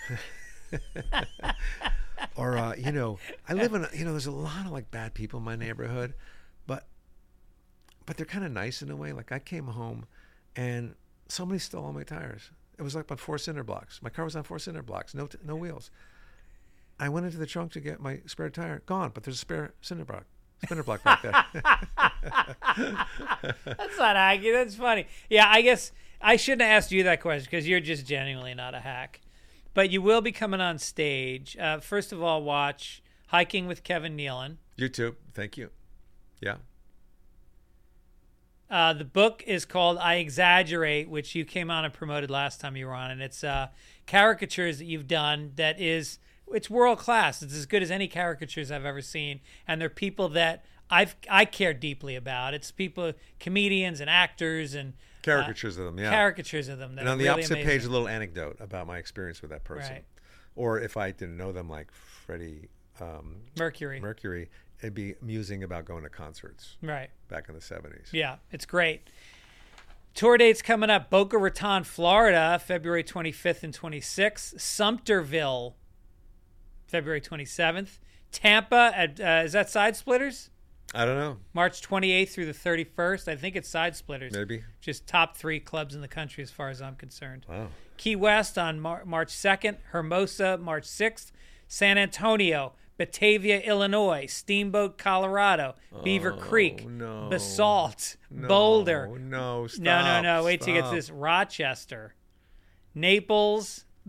Or, uh, you know, I live in a, you know, there's a lot of like bad people in my neighborhood, but but they're kind of nice in a way. Like I came home and somebody stole all my tires. It was like on four cinder blocks. My car was on four cinder blocks, no t- no wheels. I went into the trunk to get my spare tire. Gone, but there's a spare cinder block, cinder block back there. That's not hacky. That's funny. Yeah, I guess I shouldn't have asked you that question because you're just genuinely not a hack. But you will be coming on stage. Uh, first of all, watch Hiking with Kevin Nealon. YouTube, thank you. Yeah. Uh, the book is called I Exaggerate, which you came on and promoted last time you were on. And it's uh, caricatures that you've done that is, it's world class. It's as good as any caricatures I've ever seen. And they're people that I've, I care deeply about. It's people, comedians and actors and Caricatures of them, yeah. caricatures of them. That And on are the really opposite amazing. page, a little anecdote about my experience with that person. Right. Or if I didn't know them, like Freddie um, Mercury. Mercury, it'd be musing about going to concerts Right. back in the seventies. Yeah, it's great. Tour dates coming up. Boca Raton, Florida, February twenty-fifth and twenty-sixth. Sumterville, February twenty-seventh. Tampa, at, uh, is that Side Splitters? I don't know. March twenty-eighth through the thirty-first. I think it's Side Splitters. Maybe. Just top three clubs in the country as far as I'm concerned. Wow. Key West on Mar- March second. Hermosa, March sixth. San Antonio, Batavia, Illinois. Steamboat, Colorado. Beaver Creek. no. Basalt. No, Boulder. No, stop. No, no, no. Wait till you get stop. to this. Rochester, Naples,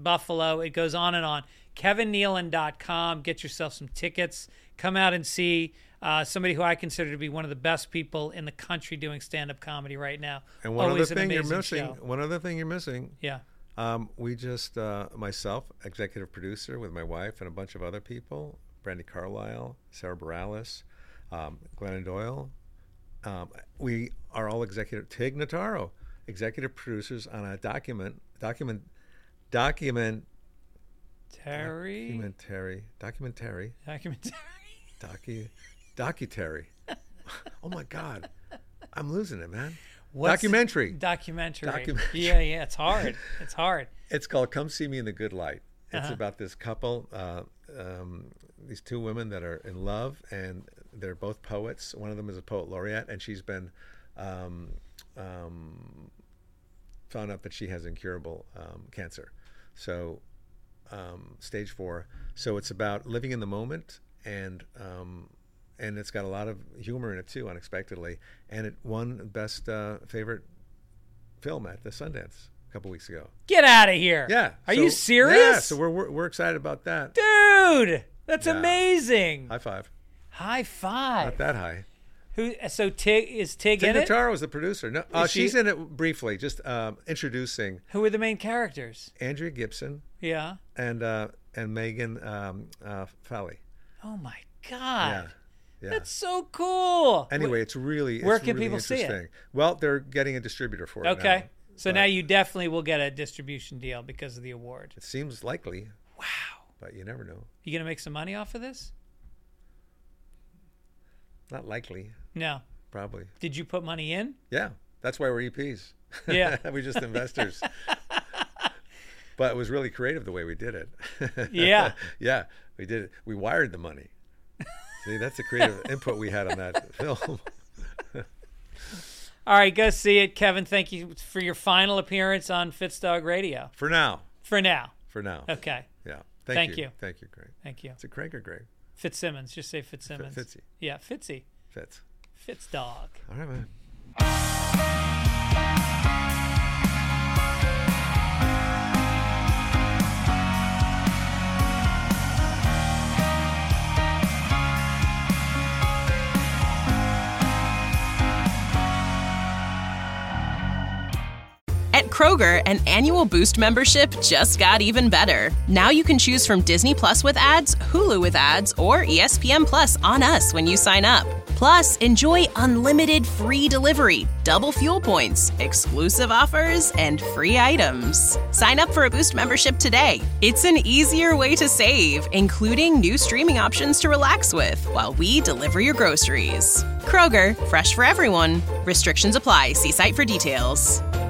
Buffalo. It goes on and on. Kevin Nealon dot com. Get yourself some tickets. Come out and see uh, somebody who I consider to be one of the best people in the country doing stand-up comedy right now. And one Always other thing an you're amazing missing. show. One other thing you're missing. Yeah. Um, we just uh, myself, executive producer with my wife and a bunch of other people. Brandy Carlisle, Sarah Bareilles, um, Glennon Doyle. Um, we are all executive. Tig Notaro, executive producers on a document, document, document, Terry. documentary, documentary, Documentary. docu, docutary. Oh my God, I'm losing it, man. What's- Documentary. Documentary. Documentary. Yeah, yeah. It's hard. It's hard. It's called Come See Me in the Good Light. It's Uh-huh. about this couple, uh, um, these two women that are in love, and they're both poets. One of them is a poet laureate, and she's been um, um, found out that she has incurable um, cancer. So, um, stage four. So it's about living in the moment, and um, and it's got a lot of humor in it too, unexpectedly. And it won best uh, favorite film at the Sundance a couple weeks ago. Get out of here. Yeah. Are so- you serious? Yeah, so we're, we're, we're excited about that. Dude, that's Yeah. amazing. High five. High five. Not that high. Who? So Tig is Tig, Tig in it? Notaro is the producer. No, uh, Is she- she's in it briefly, just um, introducing Who are the main characters? Andrea Gibson Yeah. and uh, and Megan um, uh, Falley. Oh my Yeah. God. Yeah. That's so cool. Anyway, it's really it's where can really people see it? interesting. Well, they're getting a distributor for it Okay. now, So but now you definitely will get a distribution deal because of the award. It seems likely, Wow. but you never know. You going to make some money off of this? Not likely, No. probably. Did you put money in? Yeah, that's why we're E Ps. Yeah. We're just investors. But it was really creative the way we did it. Yeah. Yeah, we did it. We wired the money. See, that's the creative input we had on that film. All right, go see it. Kevin, thank you for your final appearance on Fitzdog Radio. For now. For now. For now. Okay. Yeah. Thank, Thank you. you. Thank you, Greg. Thank you. Is it Craig or Greg? Fitzsimmons. Just say Fitzsimmons. Fitzy. Yeah, Fitzy. Fitz. Fitzdog. All right, man. At Kroger, an annual Boost membership just got even better. Now you can choose from Disney Plus with ads, Hulu with ads, or E S P N Plus on us when you sign up. Plus, enjoy unlimited free delivery, double fuel points, exclusive offers, and free items. Sign up for a Boost membership today. It's an easier way to save, including new streaming options to relax with while we deliver your groceries. Kroger, fresh for everyone. Restrictions apply. See site for details.